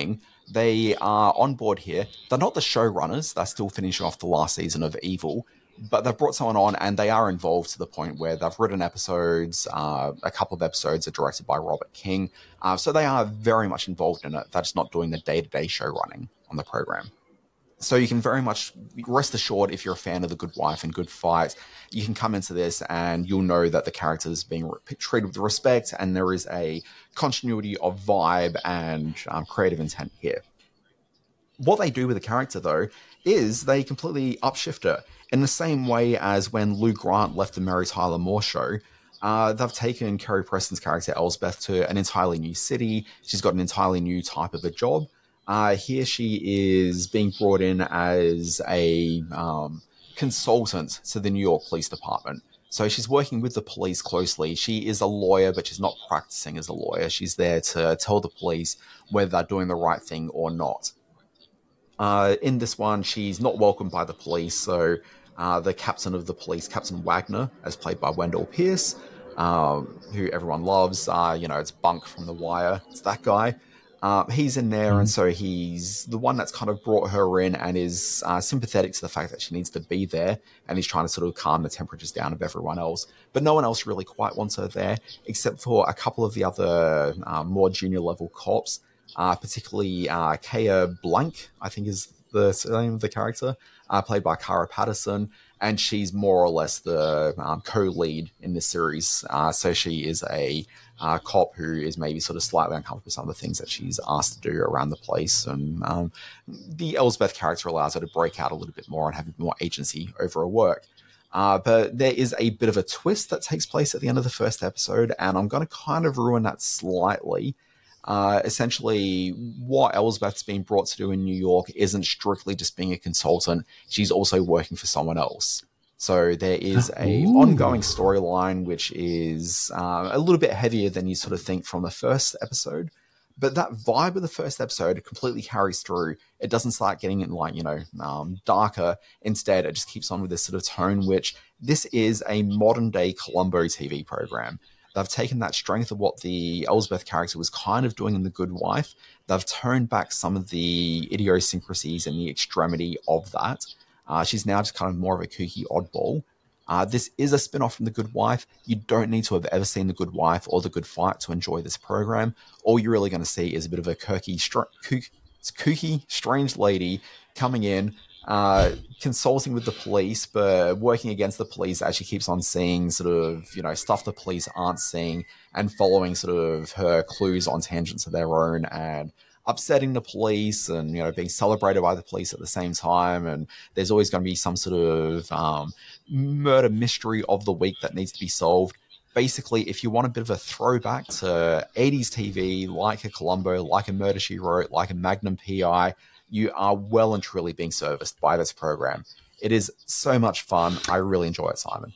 They are on board here. They're not the showrunners. They're still finishing off the last season of Evil. But they've brought someone on, and they are involved to the point where they've written episodes. A couple of episodes are directed by Robert King. So they are very much involved in it. They're just not doing the day-to-day show running on the program. So you can very much rest assured, if you're a fan of The Good Wife and Good Fight, you can come into this and you'll know that the character is being treated with respect, and there is a continuity of vibe and creative intent here. What they do with the character, though, is they completely upshift her. In the same way as when Lou Grant left the Mary Tyler Moore Show, they've taken Kerry Preston's character Elsbeth to an entirely new city. She's got an entirely new type of a job. Here she is being brought in as a consultant to the New York Police Department. So she's working with the police closely. She is a lawyer, but she's not practicing as a lawyer. She's there to tell the police whether they're doing the right thing or not. In this one, she's not welcomed by the police, so the captain of the police, Captain Wagner, as played by Wendell Pierce, who everyone loves, it's Bunk from The Wire, it's that guy. He's in there, and so he's the one that's kind of brought her in and is sympathetic to the fact that she needs to be there, and he's trying to sort of calm the temperatures down of everyone else. But no one else really quite wants her there, except for a couple of the other more junior level cops, particularly Kaya Blank, I think is the name of the character, played by Cara Patterson, and she's more or less the co-lead in this series. So she is a cop who is maybe sort of slightly uncomfortable with some of the things that she's asked to do around the place. And the Elsbeth character allows her to break out a little bit more and have a bit more agency over her work. But there is a bit of a twist that takes place at the end of the first episode, and I'm going to kind of ruin that slightly. Essentially, what Elsbeth's been brought to do in New York isn't strictly just being a consultant. She's also working for someone else. So there is a ongoing storyline, which is a little bit heavier than you sort of think from the first episode. But that vibe of the first episode completely carries through. It doesn't start getting darker. Instead, it just keeps on with this sort of tone, which this is a modern day Columbo TV program. They've taken that strength of what the Elsbeth character was kind of doing in The Good Wife. They've toned back some of the idiosyncrasies and the extremity of that. She's now just kind of more of a kooky oddball. This is a spin-off from The Good Wife. You don't need to have ever seen The Good Wife or The Good Fight to enjoy this program. All you're really going to see is a bit of a kooky, strange lady coming in, consulting with the police, but working against the police as she keeps on seeing sort of, stuff the police aren't seeing, and following sort of her clues on tangents of their own, and upsetting the police and, being celebrated by the police at the same time. And there's always going to be some sort of murder mystery of the week that needs to be solved. Basically, if you want a bit of a throwback to 80s TV, like a Columbo, like a Murder, She Wrote, like a Magnum PI, you are well and truly being serviced by this program. It is so much fun. I really enjoy it, Simon.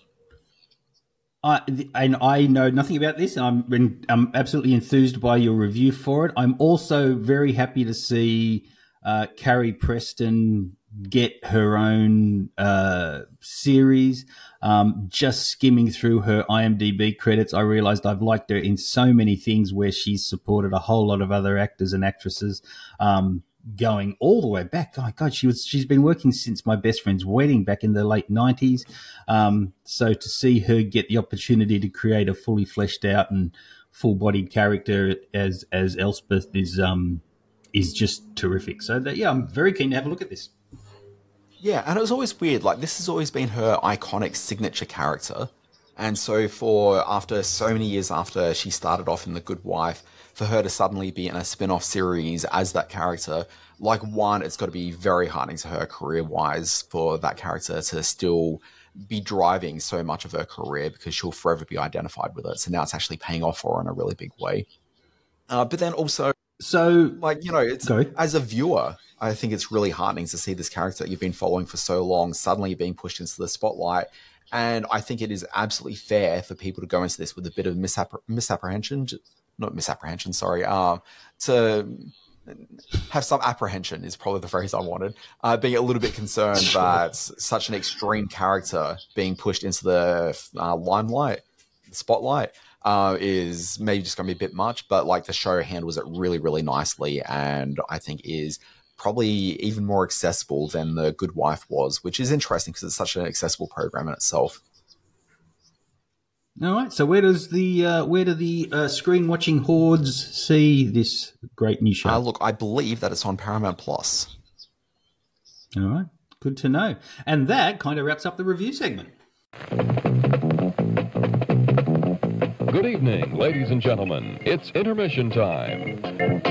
And I know nothing about this, and I'm absolutely enthused by your review for it. I'm also very happy to see Carrie Preston get her own series. Just skimming through her IMDb credits, I realized I've liked her in so many things where she's supported a whole lot of other actors and actresses. Going all the way back. Oh, God, she's been working since My Best Friend's Wedding back in the late 90s. So to see her get the opportunity to create a fully fleshed out and full-bodied character as Elsbeth is just terrific. So I'm very keen to have a look at this. Yeah, and it was always weird. Like, this has always been her iconic signature character. And so after so many years after she started off in The Good Wife, for her to suddenly be in a spin-off series as that character, it's got to be very heartening to her career-wise for that character to still be driving so much of her career, because she'll forever be identified with it. So now it's actually paying off for her in a really big way. But then also, as a viewer, I think it's really heartening to see this character that you've been following for so long suddenly being pushed into the spotlight. And I think it is absolutely fair for people to go into this with a bit of to have some apprehension is probably the phrase I wanted, being a little bit concerned that such an extreme character being pushed into the limelight, the spotlight. is maybe just going to be a bit much, but like the show handles it really, really nicely, and I think is probably even more accessible than The Good Wife was, which is interesting because it's such an accessible program in itself. All right. So where do the screen watching hordes see this great new show? Look, I believe that it's on Paramount Plus. All right. Good to know. And that kind of wraps up the review segment. Good evening, ladies and gentlemen. It's intermission time.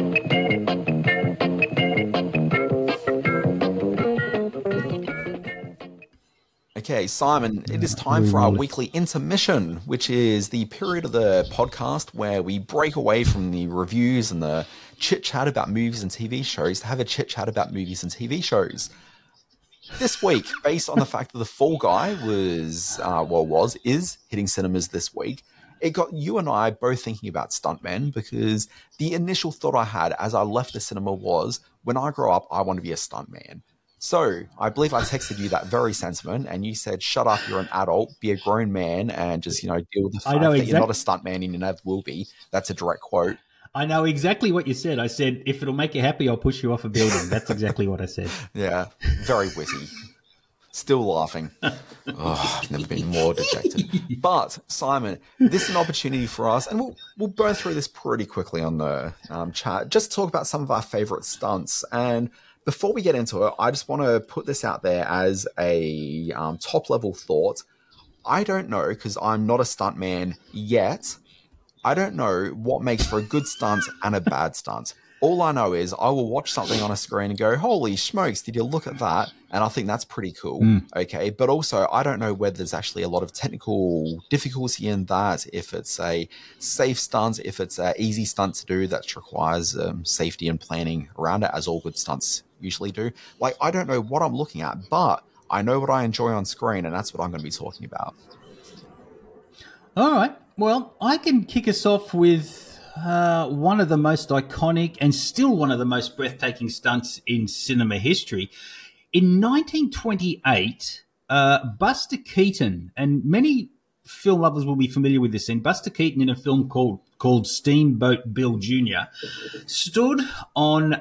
Okay, Simon, it is time for our weekly intermission, which is the period of the podcast where we break away from the reviews and the chit-chat about movies and TV shows to have a chit-chat about movies and TV shows. This week, based on the fact that The Fall Guy is hitting cinemas this week, it got you and I both thinking about stuntmen, because the initial thought I had as I left the cinema was, when I grow up, I want to be a stuntman. So I believe I texted you that very sentiment, and you said, shut up, you're an adult, be a grown man, and just, deal with the fact that you're not a stuntman and you never will be. That's a direct quote. I know exactly what you said. I said, if it'll make you happy, I'll push you off a building. That's exactly what I said. Yeah, very witty. Still laughing. Oh, I've never been more dejected. But, Simon, this is an opportunity for us, and we'll burn through this pretty quickly on the chat, just to talk about some of our favorite stunts. And before we get into it, I just want to put this out there as a top-level thought. I don't know, because I'm not a stuntman yet, I don't know what makes for a good stunt and a bad stunt. All I know is I will watch something on a screen and go, holy smokes, did you look at that? And I think that's pretty cool. Okay. But also, I don't know whether there's actually a lot of technical difficulty in that, if it's a safe stunt, if it's an easy stunt to do that requires safety and planning around it, as all good stunts usually do. Like, I don't know what I'm looking at, but I know what I enjoy on screen, and that's what I'm going to be talking about. All right. Well, I can kick us off with one of the most iconic and still one of the most breathtaking stunts in cinema history. In 1928, Buster Keaton, and many film lovers will be familiar with this scene, Buster Keaton in a film called Steamboat Bill Jr. stood on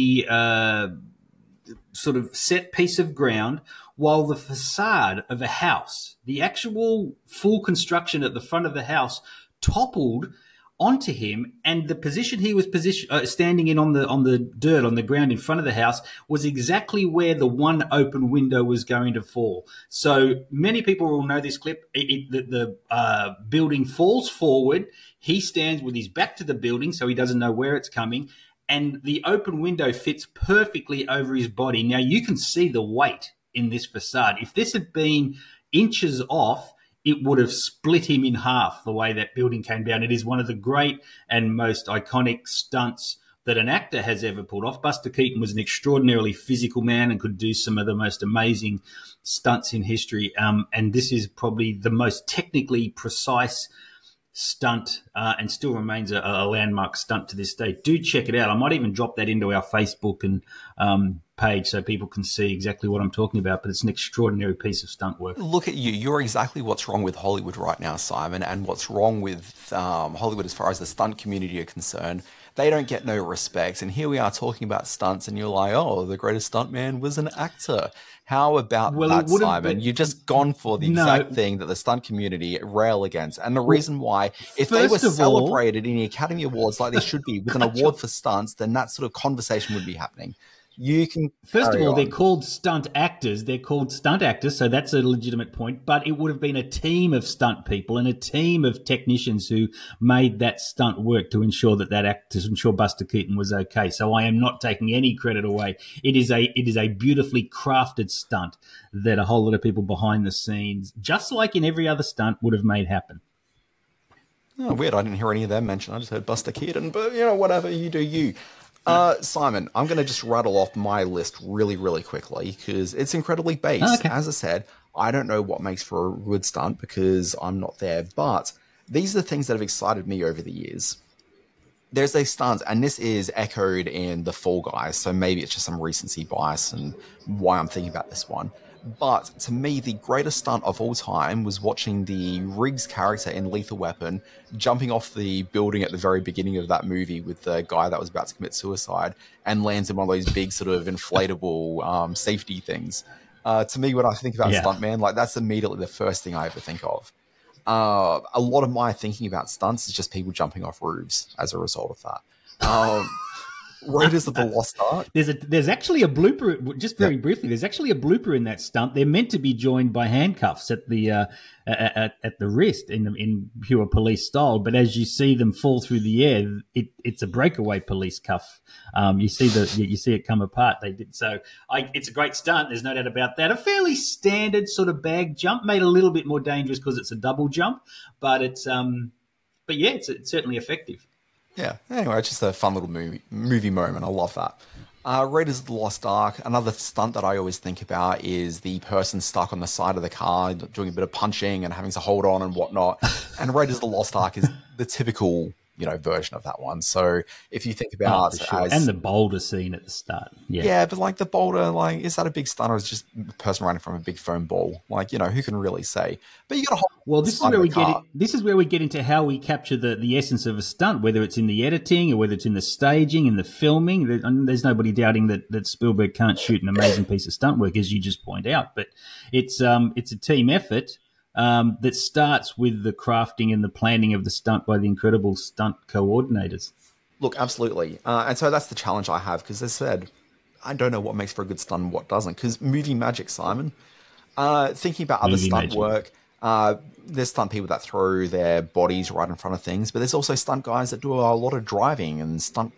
a sort of set piece of ground while the facade of a house, the actual full construction at the front of the house, toppled onto him, and the position he was standing in on the dirt on the ground in front of the house was exactly where the one open window was going to fall. So many people will know this clip. The building falls forward. He stands with his back to the building, so he doesn't know where it's coming, and the open window fits perfectly over his body. Now you can see the weight in this facade. If this had been inches off, it would have split him in half the way that building came down. It is one of the great and most iconic stunts that an actor has ever pulled off. Buster Keaton was an extraordinarily physical man and could do some of the most amazing stunts in history. And this is probably the most technically precise stunt and still remains a landmark stunt to this day. Do check it out. I might even drop that into our Facebook and page so people can see exactly what I'm talking about, but it's an extraordinary piece of stunt work. Look at you. You're exactly what's wrong with Hollywood right now, Simon, and what's wrong with Hollywood as far as the stunt community are concerned. They don't get no respect, and here we are talking about stunts, and you're like, oh, the greatest stuntman was an actor. How about that, Simon? You've just gone for the exact thing that the stunt community rail against. And the reason why, if they were celebrated in the Academy Awards like they should be with an award for stunts, then that sort of conversation would be happening. You can First of all, they're called stunt actors. They're called stunt actors, so that's a legitimate point. But it would have been a team of stunt people and a team of technicians who made that stunt work to ensure to ensure Buster Keaton was okay. So I am not taking any credit away. It is a beautifully crafted stunt that a whole lot of people behind the scenes, just like in every other stunt, would have made happen. Oh, weird. I didn't hear any of them mentioned. I just heard Buster Keaton, but whatever, you do you. Simon, I'm going to just rattle off my list really, really quickly because it's incredibly base. Okay. As I said, I don't know what makes for a good stunt because I'm not there, but these are the things that have excited me over the years. There's a stunt, and this is echoed in The Fall Guy, so maybe it's just some recency bias and why I'm thinking about this one. But to me, the greatest stunt of all time was watching the Riggs character in Lethal Weapon jumping off the building at the very beginning of that movie with the guy that was about to commit suicide and lands in one of those big sort of inflatable safety things. To me, when I think about stuntman, like that's immediately the first thing I ever think of. A lot of my thinking about stunts is just people jumping off roofs as a result of that. Raiders of the Lost Ark. There's actually a blooper. Just very briefly, there's actually a blooper in that stunt. They're meant to be joined by handcuffs at the wrist in pure police style, but as you see them fall through the air, it's a breakaway police cuff. You see it come apart. They did so. It's a great stunt. There's no doubt about that. A fairly standard sort of bag jump, made a little bit more dangerous because it's a double jump, but it's certainly effective. Yeah. Anyway, it's just a fun little movie moment. I love that. Raiders of the Lost Ark. Another stunt that I always think about is the person stuck on the side of the car doing a bit of punching and having to hold on and whatnot. And Raiders of the Lost Ark is the typical, version of that one. So if you think about and the boulder scene at the start, but like the boulder, like is that a big stunt or is it just a person running from a big foam ball? Like who can really say? But you got to hold. Well, this is where we get into how we capture the essence of a stunt, whether it's in the editing or whether it's in the staging and the filming. There's nobody doubting that Spielberg can't shoot an amazing piece of stunt work, as you just point out. But it's a team effort. That starts with the crafting and the planning of the stunt by the incredible stunt coordinators. Look, absolutely. And so that's the challenge I have because, as I said, I don't know what makes for a good stunt and what doesn't. Because movie magic, Simon, thinking about other stunt work, there's stunt people that throw their bodies right in front of things, but there's also stunt guys that do a lot of driving and stunt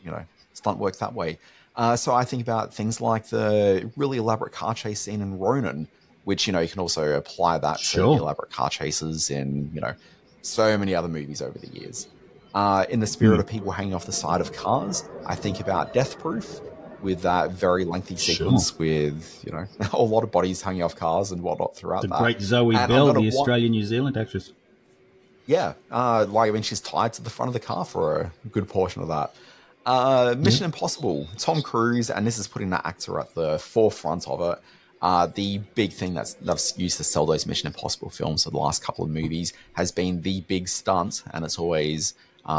work that way. So I think about things like the really elaborate car chase scene in Ronin, which, you can also apply that to elaborate car chases in, so many other movies over the years. In the spirit of people hanging off the side of cars, I think about Death Proof with that very lengthy sequence with, a lot of bodies hanging off cars and whatnot throughout that. The great Zoe Bell, the Australian-New Zealand actress. Yeah. She's tied to the front of the car for a good portion of that. Mission Impossible, Tom Cruise, and this is putting that actor at the forefront of it. The big thing that's used to sell those Mission Impossible films for the last couple of movies has been the big stunt, and it's always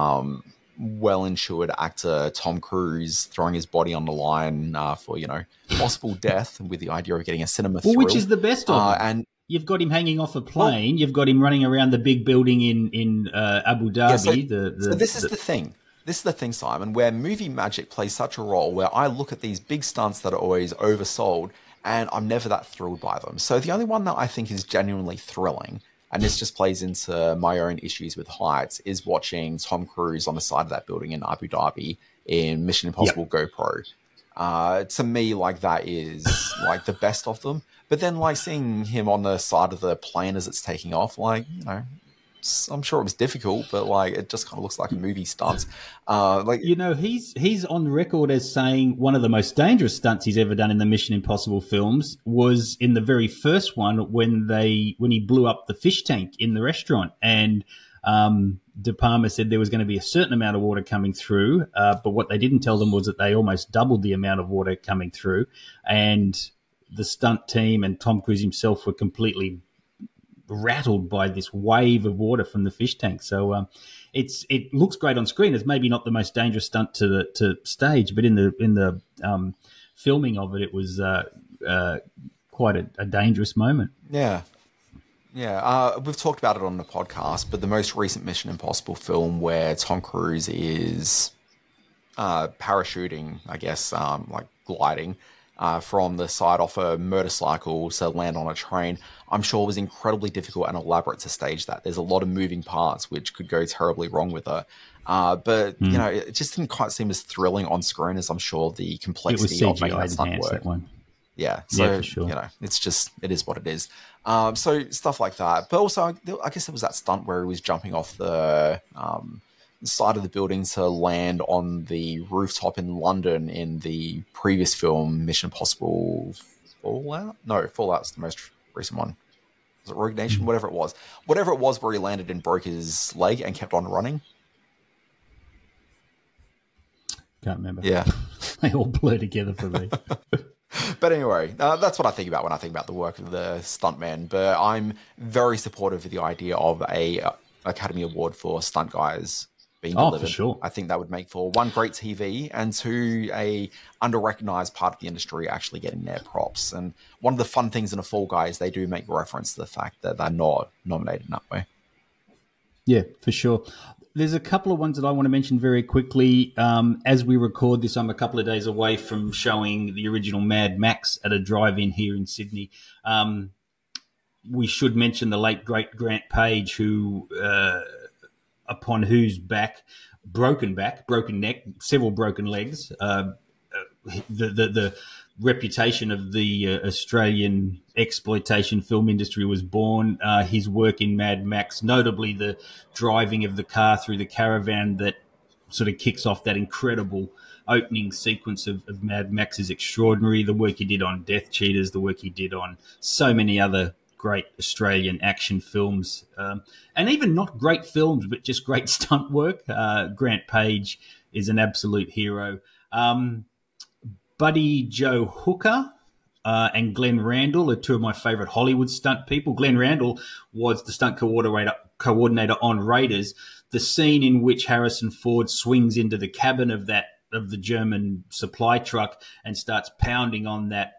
well-insured actor Tom Cruise throwing his body on the line for, possible death with the idea of getting a cinema thrill. Which is the best of it. And you've got him hanging off a plane. You've got him running around the big building in Abu Dhabi. So this is the thing. This is the thing, Simon, where movie magic plays such a role where I look at these big stunts that are always oversold and I'm never that thrilled by them. So the only one that I think is genuinely thrilling, and this just plays into my own issues with heights, is watching Tom Cruise on the side of that building in Abu Dhabi in Mission Impossible GoPro. To me, that is the best of them. But then seeing him on the side of the plane as it's taking off, I'm sure it was difficult, but it just kind of looks like a movie stunt. He's on record as saying one of the most dangerous stunts he's ever done in the Mission Impossible films was in the very first one when he blew up the fish tank in the restaurant, and De Palma said there was going to be a certain amount of water coming through, but what they didn't tell them was that they almost doubled the amount of water coming through, and the stunt team and Tom Cruise himself were completely rattled by this wave of water from the fish tank. So it looks great on screen. It's maybe not the most dangerous stunt to stage, but in the filming of it was quite a dangerous moment. Yeah. We've talked about it on the podcast, but the most recent Mission Impossible film where Tom Cruise is parachuting, I guess, gliding from the side off a motorcycle to land on a train, I'm sure was incredibly difficult and elaborate to stage that. There's a lot of moving parts which could go terribly wrong with it. But, it just didn't quite seem as thrilling on screen as I'm sure the complexity of making that stunt work. That one. Yeah, so, for sure. it is what it is. So stuff like that. But also, I guess there was that stunt where he was jumping off the side of the building to land on the rooftop in London in the previous film, Mission Impossible Fallout? No, Fallout's the most recent one. Was it Rogue Nation? Whatever it was. Whatever it was where he landed and broke his leg and kept on running. Can't remember. Yeah. They all blur together for me. But anyway, that's what I think about when I think about the work of the stuntman. But I'm very supportive of the idea of a Academy Award for stunt guys being delivered. For sure. I think that would make for one, great TV, and two, a under-recognized part of the industry actually getting their props. And one of the fun things in a Fall Guy is they do make reference to the fact that they're not nominated in that way. Yeah, for sure. There's a couple of ones that I want to mention very quickly. As we record this, I'm a couple of days away from showing the original Mad Max at a drive-in here in Sydney. We should mention the late, great Grant Page, who, upon whose broken neck, several broken legs, the reputation of the Australian exploitation film industry was born. His work in Mad Max, notably the driving of the car through the caravan that sort of kicks off that incredible opening sequence of Mad Max, is extraordinary. The work he did on Death Cheaters, the work he did on so many other great Australian action films, and even not great films, but just great stunt work. Grant Page is an absolute hero. Buddy Joe Hooker and Glenn Randall are two of my favourite Hollywood stunt people. Glenn Randall was the stunt coordinator on Raiders. The scene in which Harrison Ford swings into the cabin of the German supply truck and starts pounding on that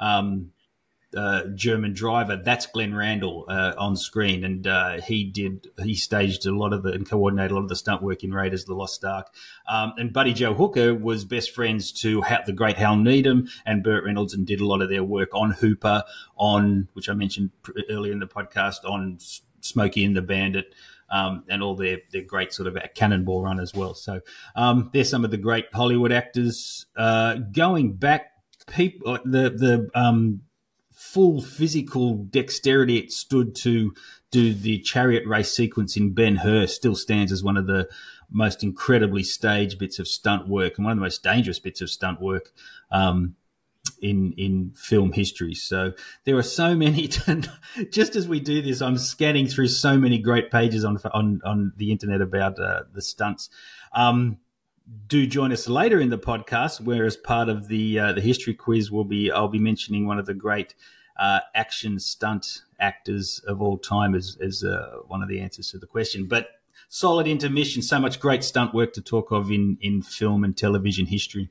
German driver, that's Glenn Randall on screen, and he staged a lot of and coordinated a lot of the stunt work in Raiders of the Lost Ark. And Buddy Joe Hooker was best friends to the great Hal Needham and Burt Reynolds, and did a lot of their work on Hooper, which I mentioned earlier in the podcast, on Smokey and the Bandit, and all their great sort of Cannonball Run as well. So they're some of the great Hollywood actors. Going back, people the full physical dexterity it stood to do the chariot race sequence in Ben-Hur still stands as one of the most incredibly staged bits of stunt work, and one of the most dangerous bits of stunt work in film history. So there are so many. Just as we do this, I'm scanning through so many great pages on the internet about the stunts. Do join us later in the podcast, where as part of the history quiz, I'll be mentioning one of the great action stunt actors of all time as one of the answers to the question. But solid intermission, so much great stunt work to talk of in film and television history.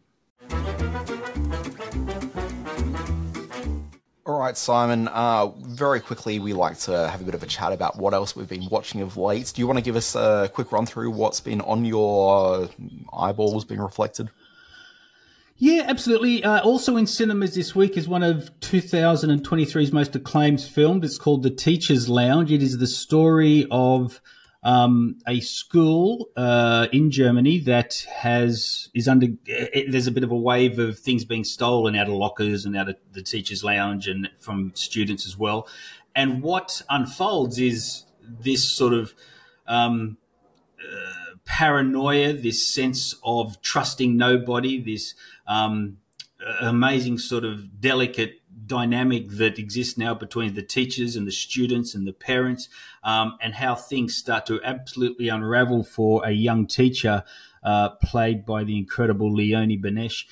All right, Simon, very quickly, we like to have a bit of a chat about what else we've been watching of late. Do you want to give us a quick run through what's been on your eyeballs being reflected? Yeah, absolutely. Also in cinemas this week is one of 2023's most acclaimed films. It's called The Teacher's Lounge. It is the story of a school in Germany that there's a bit of a wave of things being stolen out of lockers and out of the teacher's lounge and from students as well. And what unfolds is this sort of paranoia, this sense of trusting nobody, this amazing sort of delicate dynamic that exists now between the teachers and the students and the parents, and how things start to absolutely unravel for a young teacher played by the incredible Leonie Benesch.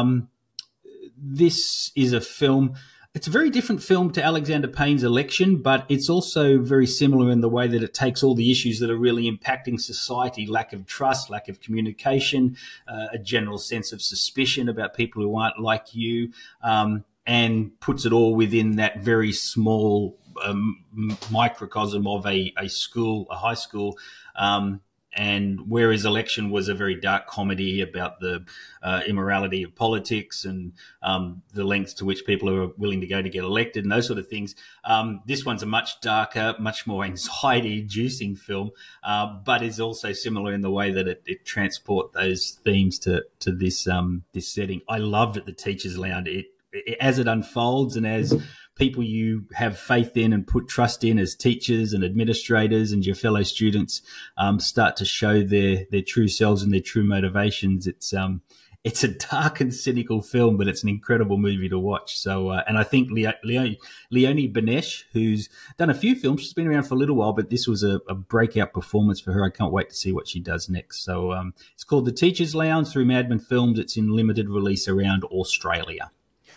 This is a film. It's a very different film to Alexander Payne's Election, but it's also very similar in the way that it takes all the issues that are really impacting society, lack of trust, lack of communication, a general sense of suspicion about people who aren't like you, and puts it all within that very small microcosm of a school, a high school. And whereas Election was a very dark comedy about the immorality of politics and the lengths to which people are willing to go to get elected and those sort of things, this one's a much darker, much more anxiety-inducing film, but is also similar in the way that it transports those themes to this setting. I loved it, The Teacher's Lounge. As it unfolds and as people you have faith in and put trust in as teachers and administrators and your fellow students start to show their true selves and their true motivations, it's a dark and cynical film, but it's an incredible movie to watch. So, and I think Leonie Benesch, who's done a few films, she's been around for a little while, but this was a breakout performance for her. I can't wait to see what she does next. So it's called The Teacher's Lounge through Madman Films. It's in limited release around Australia.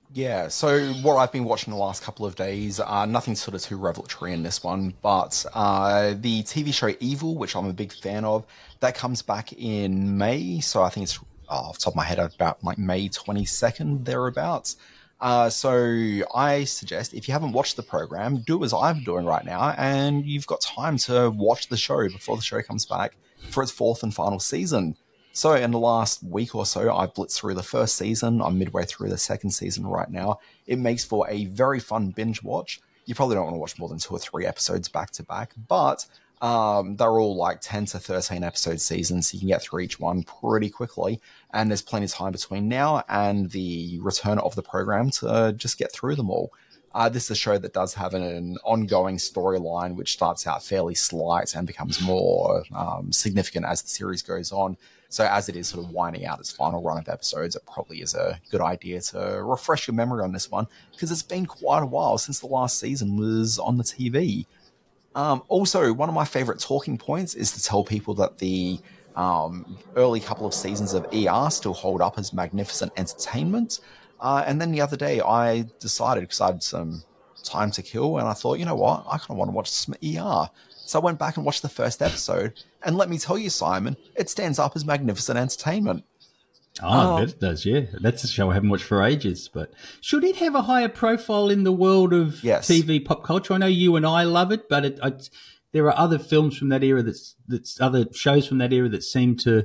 Yeah, so what I've been watching the last couple of days, nothing sort of too revelatory in this one, but the TV show Evil, which I'm a big fan of, that comes back in May. So I think it's off the top of my head about like May 22nd, thereabouts. So I suggest if you haven't watched the program, do as I'm doing right now, and you've got time to watch the show before the show comes back for its fourth and final season. So in the last week or so, I've blitzed through the first season. I'm midway through the second season right now. It makes for a very fun binge watch. You probably don't want to watch more than 2 or 3 episodes back to back, but they're all like 10 to 13 episode seasons, so you can get through each one pretty quickly. And there's plenty of time between now and the return of the program to just get through them all. This is a show that does have an ongoing storyline, which starts out fairly slight and becomes more significant as the series goes on. So as it is sort of winding out its final run of episodes, it probably is a good idea to refresh your memory on this one, because it's been quite a while since the last season was on the TV. Also, one of my favorite talking points is to tell people that the early couple of seasons of ER still hold up as magnificent entertainment. And then the other day I decided, because I had some time to kill, and I thought, you know what, I kind of want to watch some ER. So I went back and watched the first episode, and let me tell you, Simon, it stands up as magnificent entertainment. Oh, I bet it does, yeah. That's a show I haven't watched for ages. But should it have a higher profile in the world of TV pop culture? I know you and I love it, but there are other films from that era that's other shows from that era that seem to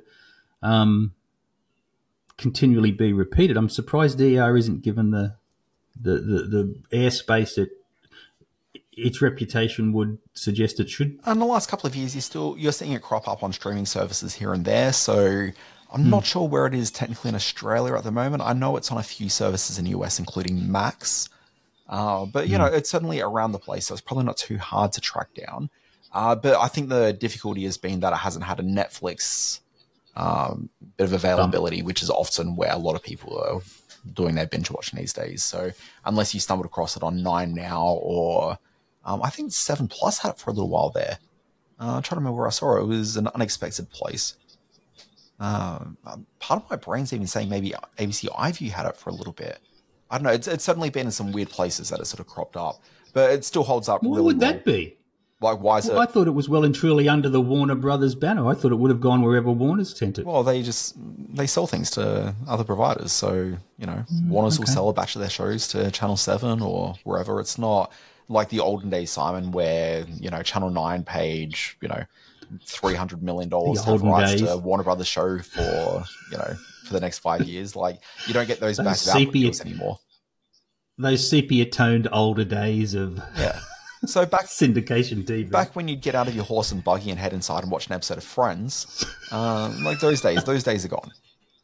continually be repeated. I'm surprised ER isn't given the airspace that its reputation would suggest it should. In the last couple of years, you're seeing it crop up on streaming services here and there. So I'm not sure where it is technically in Australia at the moment. I know it's on a few services in the US, including Max. But, you know, it's certainly around the place, so it's probably not too hard to track down. But I think the difficulty has been that it hasn't had a Netflix bit of availability, which is often where a lot of people are doing their binge watching these days. So unless you stumbled across it on 9 Now or I think 7 Plus had it for a little while there. I'm trying to remember where I saw it. It was an unexpected place. Part of my brain's even saying maybe ABC iView had it for a little bit. I don't know. It's certainly been in some weird places that it sort of cropped up, but it still holds up. Why really would well. that be? Like, why is it? I thought it was well and truly under the Warner Brothers banner. I thought it would have gone wherever Warner's sent it. Well, they sell things to other providers. So, you know, Warner's will sell a batch of their shows to Channel 7 or wherever. It's not like the olden days, Simon, where, you know, Channel 9 paid, you know, $300 million to have rights to Warner Brothers show for, you know, for the next 5 years. Like, you don't get those back-to-back deals anymore. Those sepia-toned older days of... Yeah. So back syndication TV. Back when you'd get out of your horse and buggy and head inside and watch an episode of Friends, like those days are gone.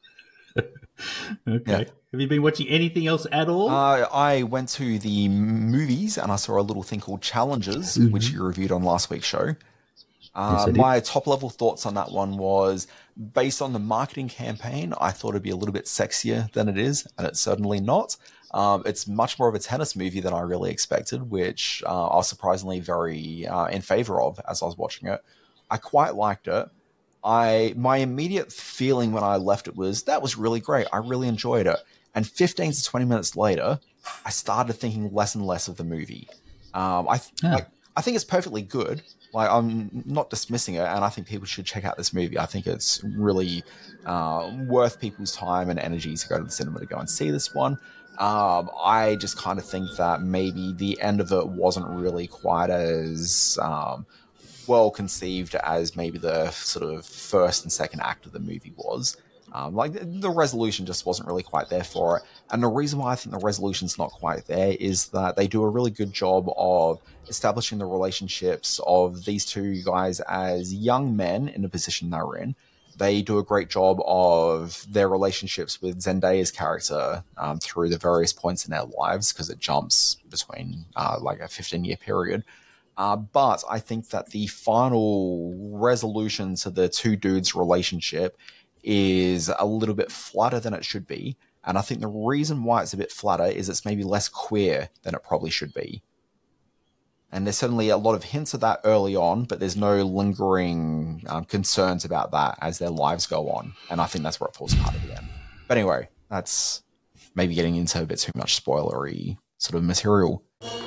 Okay. Yeah. Have you been watching anything else at all? I went to the movies and I saw a little thing called Challenges, which you reviewed on last week's show. My top level thoughts on that one was, based on the marketing campaign, I thought it'd be a little bit sexier than it is, and it's certainly not. It's much more of a tennis movie than I really expected, which I was surprisingly very in favor of as I was watching it. I quite liked it. My immediate feeling when I left it was, that was really great. I really enjoyed it. And 15 to 20 minutes later, I started thinking less and less of the movie. I think it's perfectly good. Like, I'm not dismissing it, and I think people should check out this movie. I think it's really worth people's time and energy to go to the cinema to go and see this one. I just kind of think that maybe the end of it wasn't really quite as well conceived as maybe the sort of first and second act of the movie was. Like, the resolution just wasn't really quite there for it. And the reason why I think the resolution's not quite there is that they do a really good job of establishing the relationships of these two guys as young men in the position they're in. They do a great job of their relationships with Zendaya's character through the various points in their lives, because it jumps between like a 15-year period. But I think that the final resolution to the two dudes' relationship is a little bit flatter than it should be. And I think the reason why it's a bit flatter is it's maybe less queer than it probably should be. And there's certainly a lot of hints of that early on, but there's no lingering concerns about that as their lives go on. And I think that's where it falls apart at the end. But anyway, that's maybe getting into a bit too much spoilery sort of material.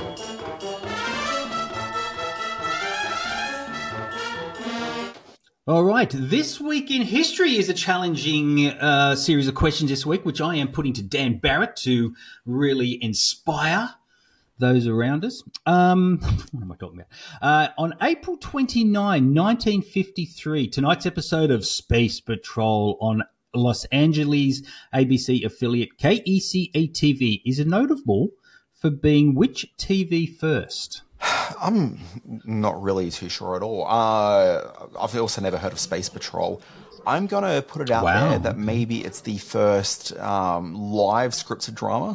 All right, this week in history is a challenging series of questions this week, which I am putting to Dan Barrett to really inspire those around us. What am I talking about? On April 29, 1953, tonight's episode of Space Patrol on Los Angeles ABC affiliate KECA-TV is notable for being which TV first? I'm not really too sure at all. I've also never heard of Space Patrol. I'm going to put it out there that maybe it's the first live scripted drama.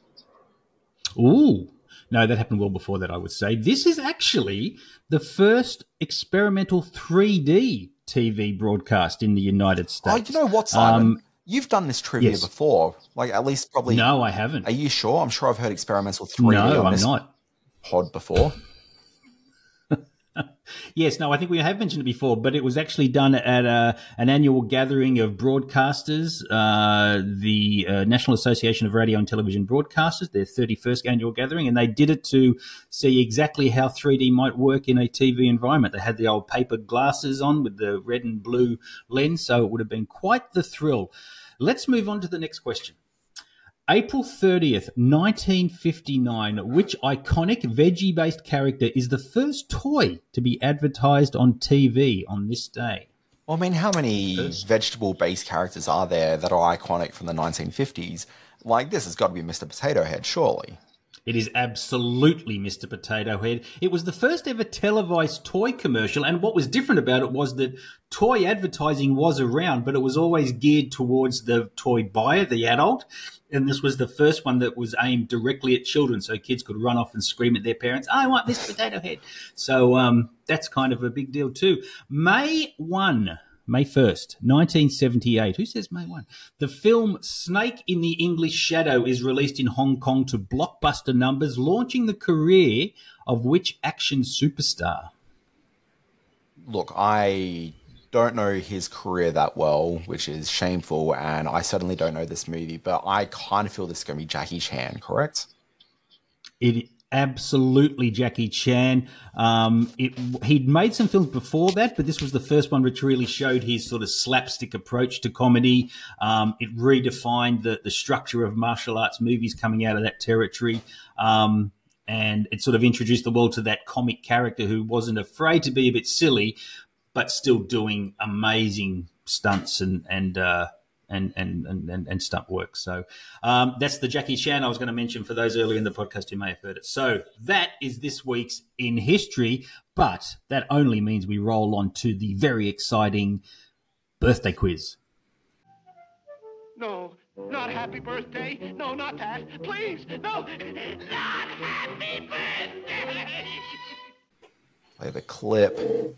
Ooh. No, that happened well before that, I would say. This is actually the first experimental 3D TV broadcast in the United States. Oh, you know what, Simon? You've done this trivia before. Like, at least probably... No, I haven't. Are you sure? I'm sure I've heard experimental 3D on this pod before. Yes, no, I think we have mentioned it before, but it was actually done at an annual gathering of broadcasters, the National Association of Radio and Television Broadcasters, their 31st annual gathering, and they did it to see exactly how 3D might work in a TV environment. They had the old paper glasses on with the red and blue lens, so it would have been quite the thrill. Let's move on to the next question. April 30th, 1959, which iconic veggie-based character is the first toy to be advertised on TV on this day? Well, I mean, how many vegetable-based characters are there that are iconic from the 1950s? Like, this has got to be Mr. Potato Head, surely. It is absolutely Mr. Potato Head. It was the first ever televised toy commercial, and what was different about it was that toy advertising was around, but it was always geared towards the toy buyer, the adult, and this was the first one that was aimed directly at children, so kids could run off and scream at their parents, I want Mr. Potato Head. So that's kind of a big deal too. May 1st, 1978. Who says May 1? The film Snake in the English Shadow is released in Hong Kong to blockbuster numbers, launching the career of which action superstar? Look, I don't know his career that well, which is shameful, and I certainly don't know this movie, but I kind of feel this is going to be Jackie Chan, correct? Absolutely Jackie Chan. He'd made some films before that, but this was the first one which really showed his sort of slapstick approach to comedy. It redefined the structure of martial arts movies coming out of that territory. And it sort of introduced the world to that comic character who wasn't afraid to be a bit silly, but still doing amazing stunts and stunt work. So that's the Jackie Chan I was going to mention for those earlier in the podcast who may have heard it. So that is this week's In History, but that only means we roll on to the very exciting birthday quiz. No, not happy birthday. No, not that. Please, no, not happy birthday. Play the clip.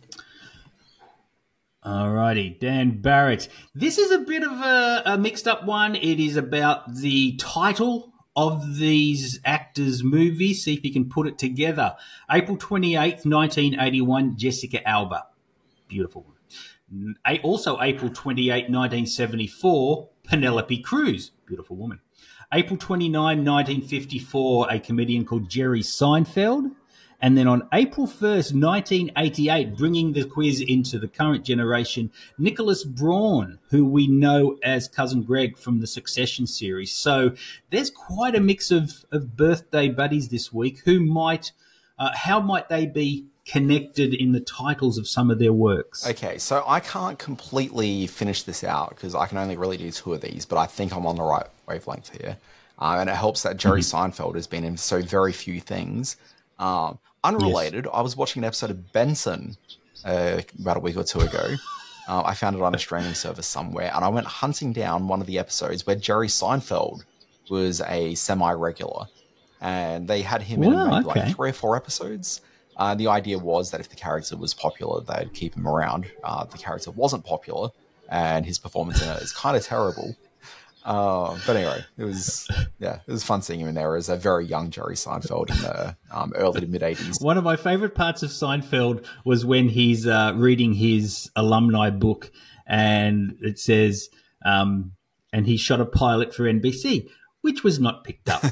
Alrighty, Dan Barrett. This is a bit of a mixed up one. It is about the title of these actors' movies. See if you can put it together. April 28th, 1981, Jessica Alba. Beautiful. Also April 28, 1974, Penelope Cruz. Beautiful woman. April 29, 1954, a comedian called Jerry Seinfeld. And then on April 1st, 1988, bringing the quiz into the current generation, Nicholas Braun, who we know as Cousin Greg from the Succession series. So there's quite a mix of birthday buddies this week. How might they be connected in the titles of some of their works? Okay, so I can't completely finish this out because I can only really do two of these, but I think I'm on the right wavelength here. And it helps that Jerry Seinfeld has been in so very few things. Unrelated, yes. I was watching an episode of Benson about a week or two ago. I found it on a streaming service somewhere, and I went hunting down one of the episodes where Jerry Seinfeld was a semi-regular, and they had him in like 3 or 4 episodes. The idea was that if the character was popular, they'd keep him around. The character wasn't popular, and his performance in it is kind of terrible. But anyway, it was fun seeing him in there as a very young Jerry Seinfeld in the early to mid 80s. One of my favorite parts of Seinfeld was when he's reading his alumni book, and it says, and he shot a pilot for NBC. which was not picked up.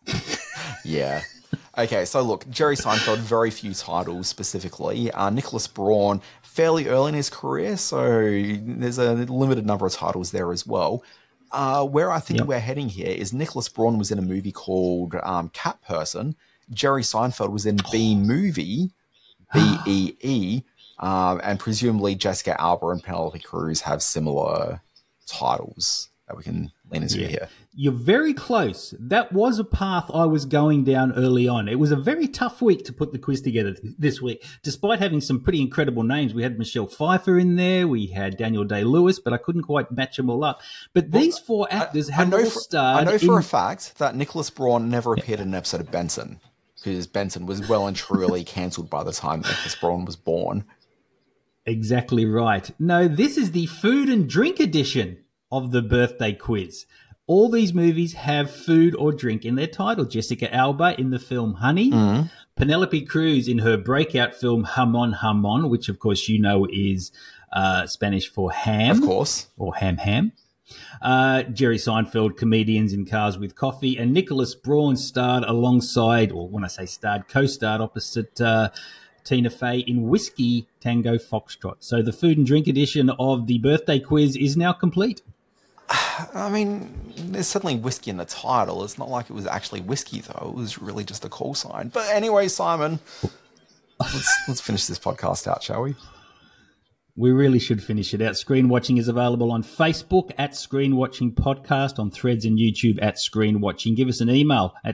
Yeah. Okay, so look, Jerry Seinfeld, very few titles specifically. Nicholas Braun, fairly early in his career, so there's a limited number of titles there as well. Where I think we're heading here is Nicholas Braun was in a movie called Cat Person. Jerry Seinfeld was in B-Movie, B-E-E, and presumably Jessica Alba and Penelope Cruz have similar titles that we can lean into here. You're very close. That was a path I was going down early on. It was a very tough week to put the quiz together this week. Despite having some pretty incredible names, we had Michelle Pfeiffer in there, we had Daniel Day-Lewis, but I couldn't quite match them all up. But these four actors have all starred. I know for a fact that Nicholas Braun never appeared in an episode of Benson, because Benson was well and truly cancelled by the time Nicholas Braun was born. Exactly right. No, this is the food and drink edition of the birthday quiz. All these movies have food or drink in their title. Jessica Alba in the film Honey, Penelope Cruz in her breakout film Jamón Jamón, which of course you know is Spanish for ham. Of course. Or ham. Jerry Seinfeld, Comedians in Cars with Coffee, and Nicholas Braun starred alongside, or when I say starred, co-starred opposite Tina Fey in Whiskey Tango Foxtrot. So the food and drink edition of the birthday quiz is now complete. I mean, there's certainly whiskey in the title. It's not like it was actually whiskey, though. It was really just a call sign. But anyway, Simon, let's finish this podcast out, shall we? We really should finish it out. Screen Watching is available on Facebook at Screen Watching Podcast, on Threads and YouTube at Screen Watching. Give us an email at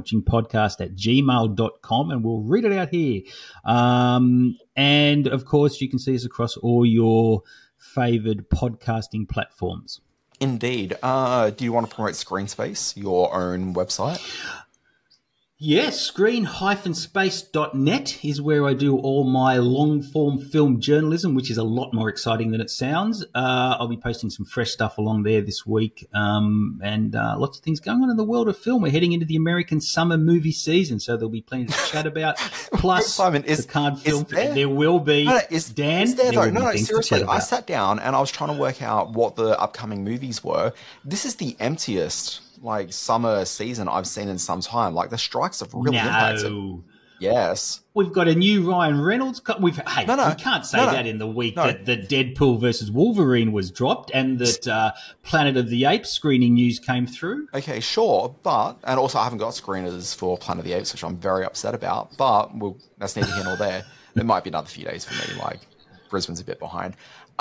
screenwatchingpodcast@gmail.com and we'll read it out here. And, of course, you can see us across all your favoured podcasting platforms. Indeed. Do you want to promote Screenspace, your own website? Yes, screen-space.net is where I do all my long-form film journalism, which is a lot more exciting than it sounds. I'll be posting some fresh stuff along there this week, and lots of things going on in the world of film. We're heading into the American summer movie season, so there'll be plenty to chat about. Plus, Simon, the card film. There will be. Seriously, I sat down and I was trying to work out what the upcoming movies were. This is the emptiest summer season I've seen in some time. The strikes have really impacted. Yes. We've got a new Ryan Reynolds. We can't say that in the week that the Deadpool versus Wolverine was dropped and that Planet of the Apes screening news came through. Okay, sure. And also I haven't got screeners for Planet of the Apes, which I'm very upset about, but that's neither here nor there. It might be another few days for me, Brisbane's a bit behind.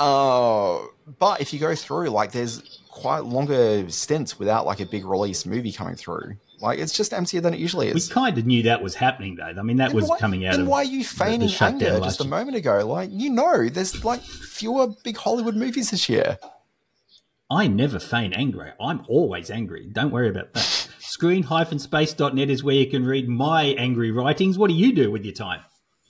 But if you go through, there's quite longer stints without a big release movie coming through. It's just emptier than it usually is. We kind of knew that was happening, though. I mean, that was coming out of. Then why are you feigning anger just a moment ago? There's fewer big Hollywood movies this year. I never feign anger. I'm always angry. Don't worry about that. Screen-space.net is where you can read my angry writings. What do you do with your time?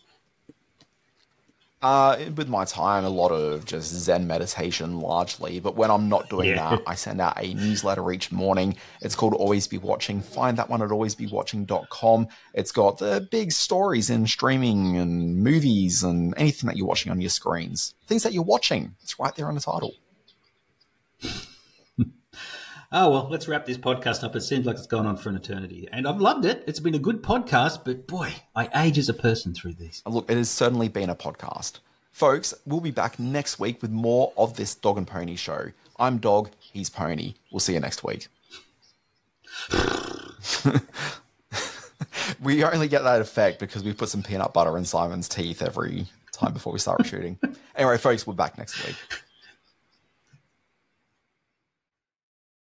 With my time, a lot of just Zen meditation largely, but when I'm not doing that, I send out a newsletter each morning. It's called Always Be Watching. Find that one at alwaysbewatching.com. It's got the big stories in streaming and movies and anything that you're watching on your screens. Things that you're watching. It's right there on the title. Oh, well, let's wrap this podcast up. It seems like it's gone on for an eternity. And I've loved it. It's been a good podcast, but boy, I age as a person through these. Look, it has certainly been a podcast. Folks, we'll be back next week with more of this Dog and Pony show. I'm Dog, he's Pony. We'll see you next week. We only get that effect because we put some peanut butter in Simon's teeth every time before we start shooting. Anyway, folks, we're back next week.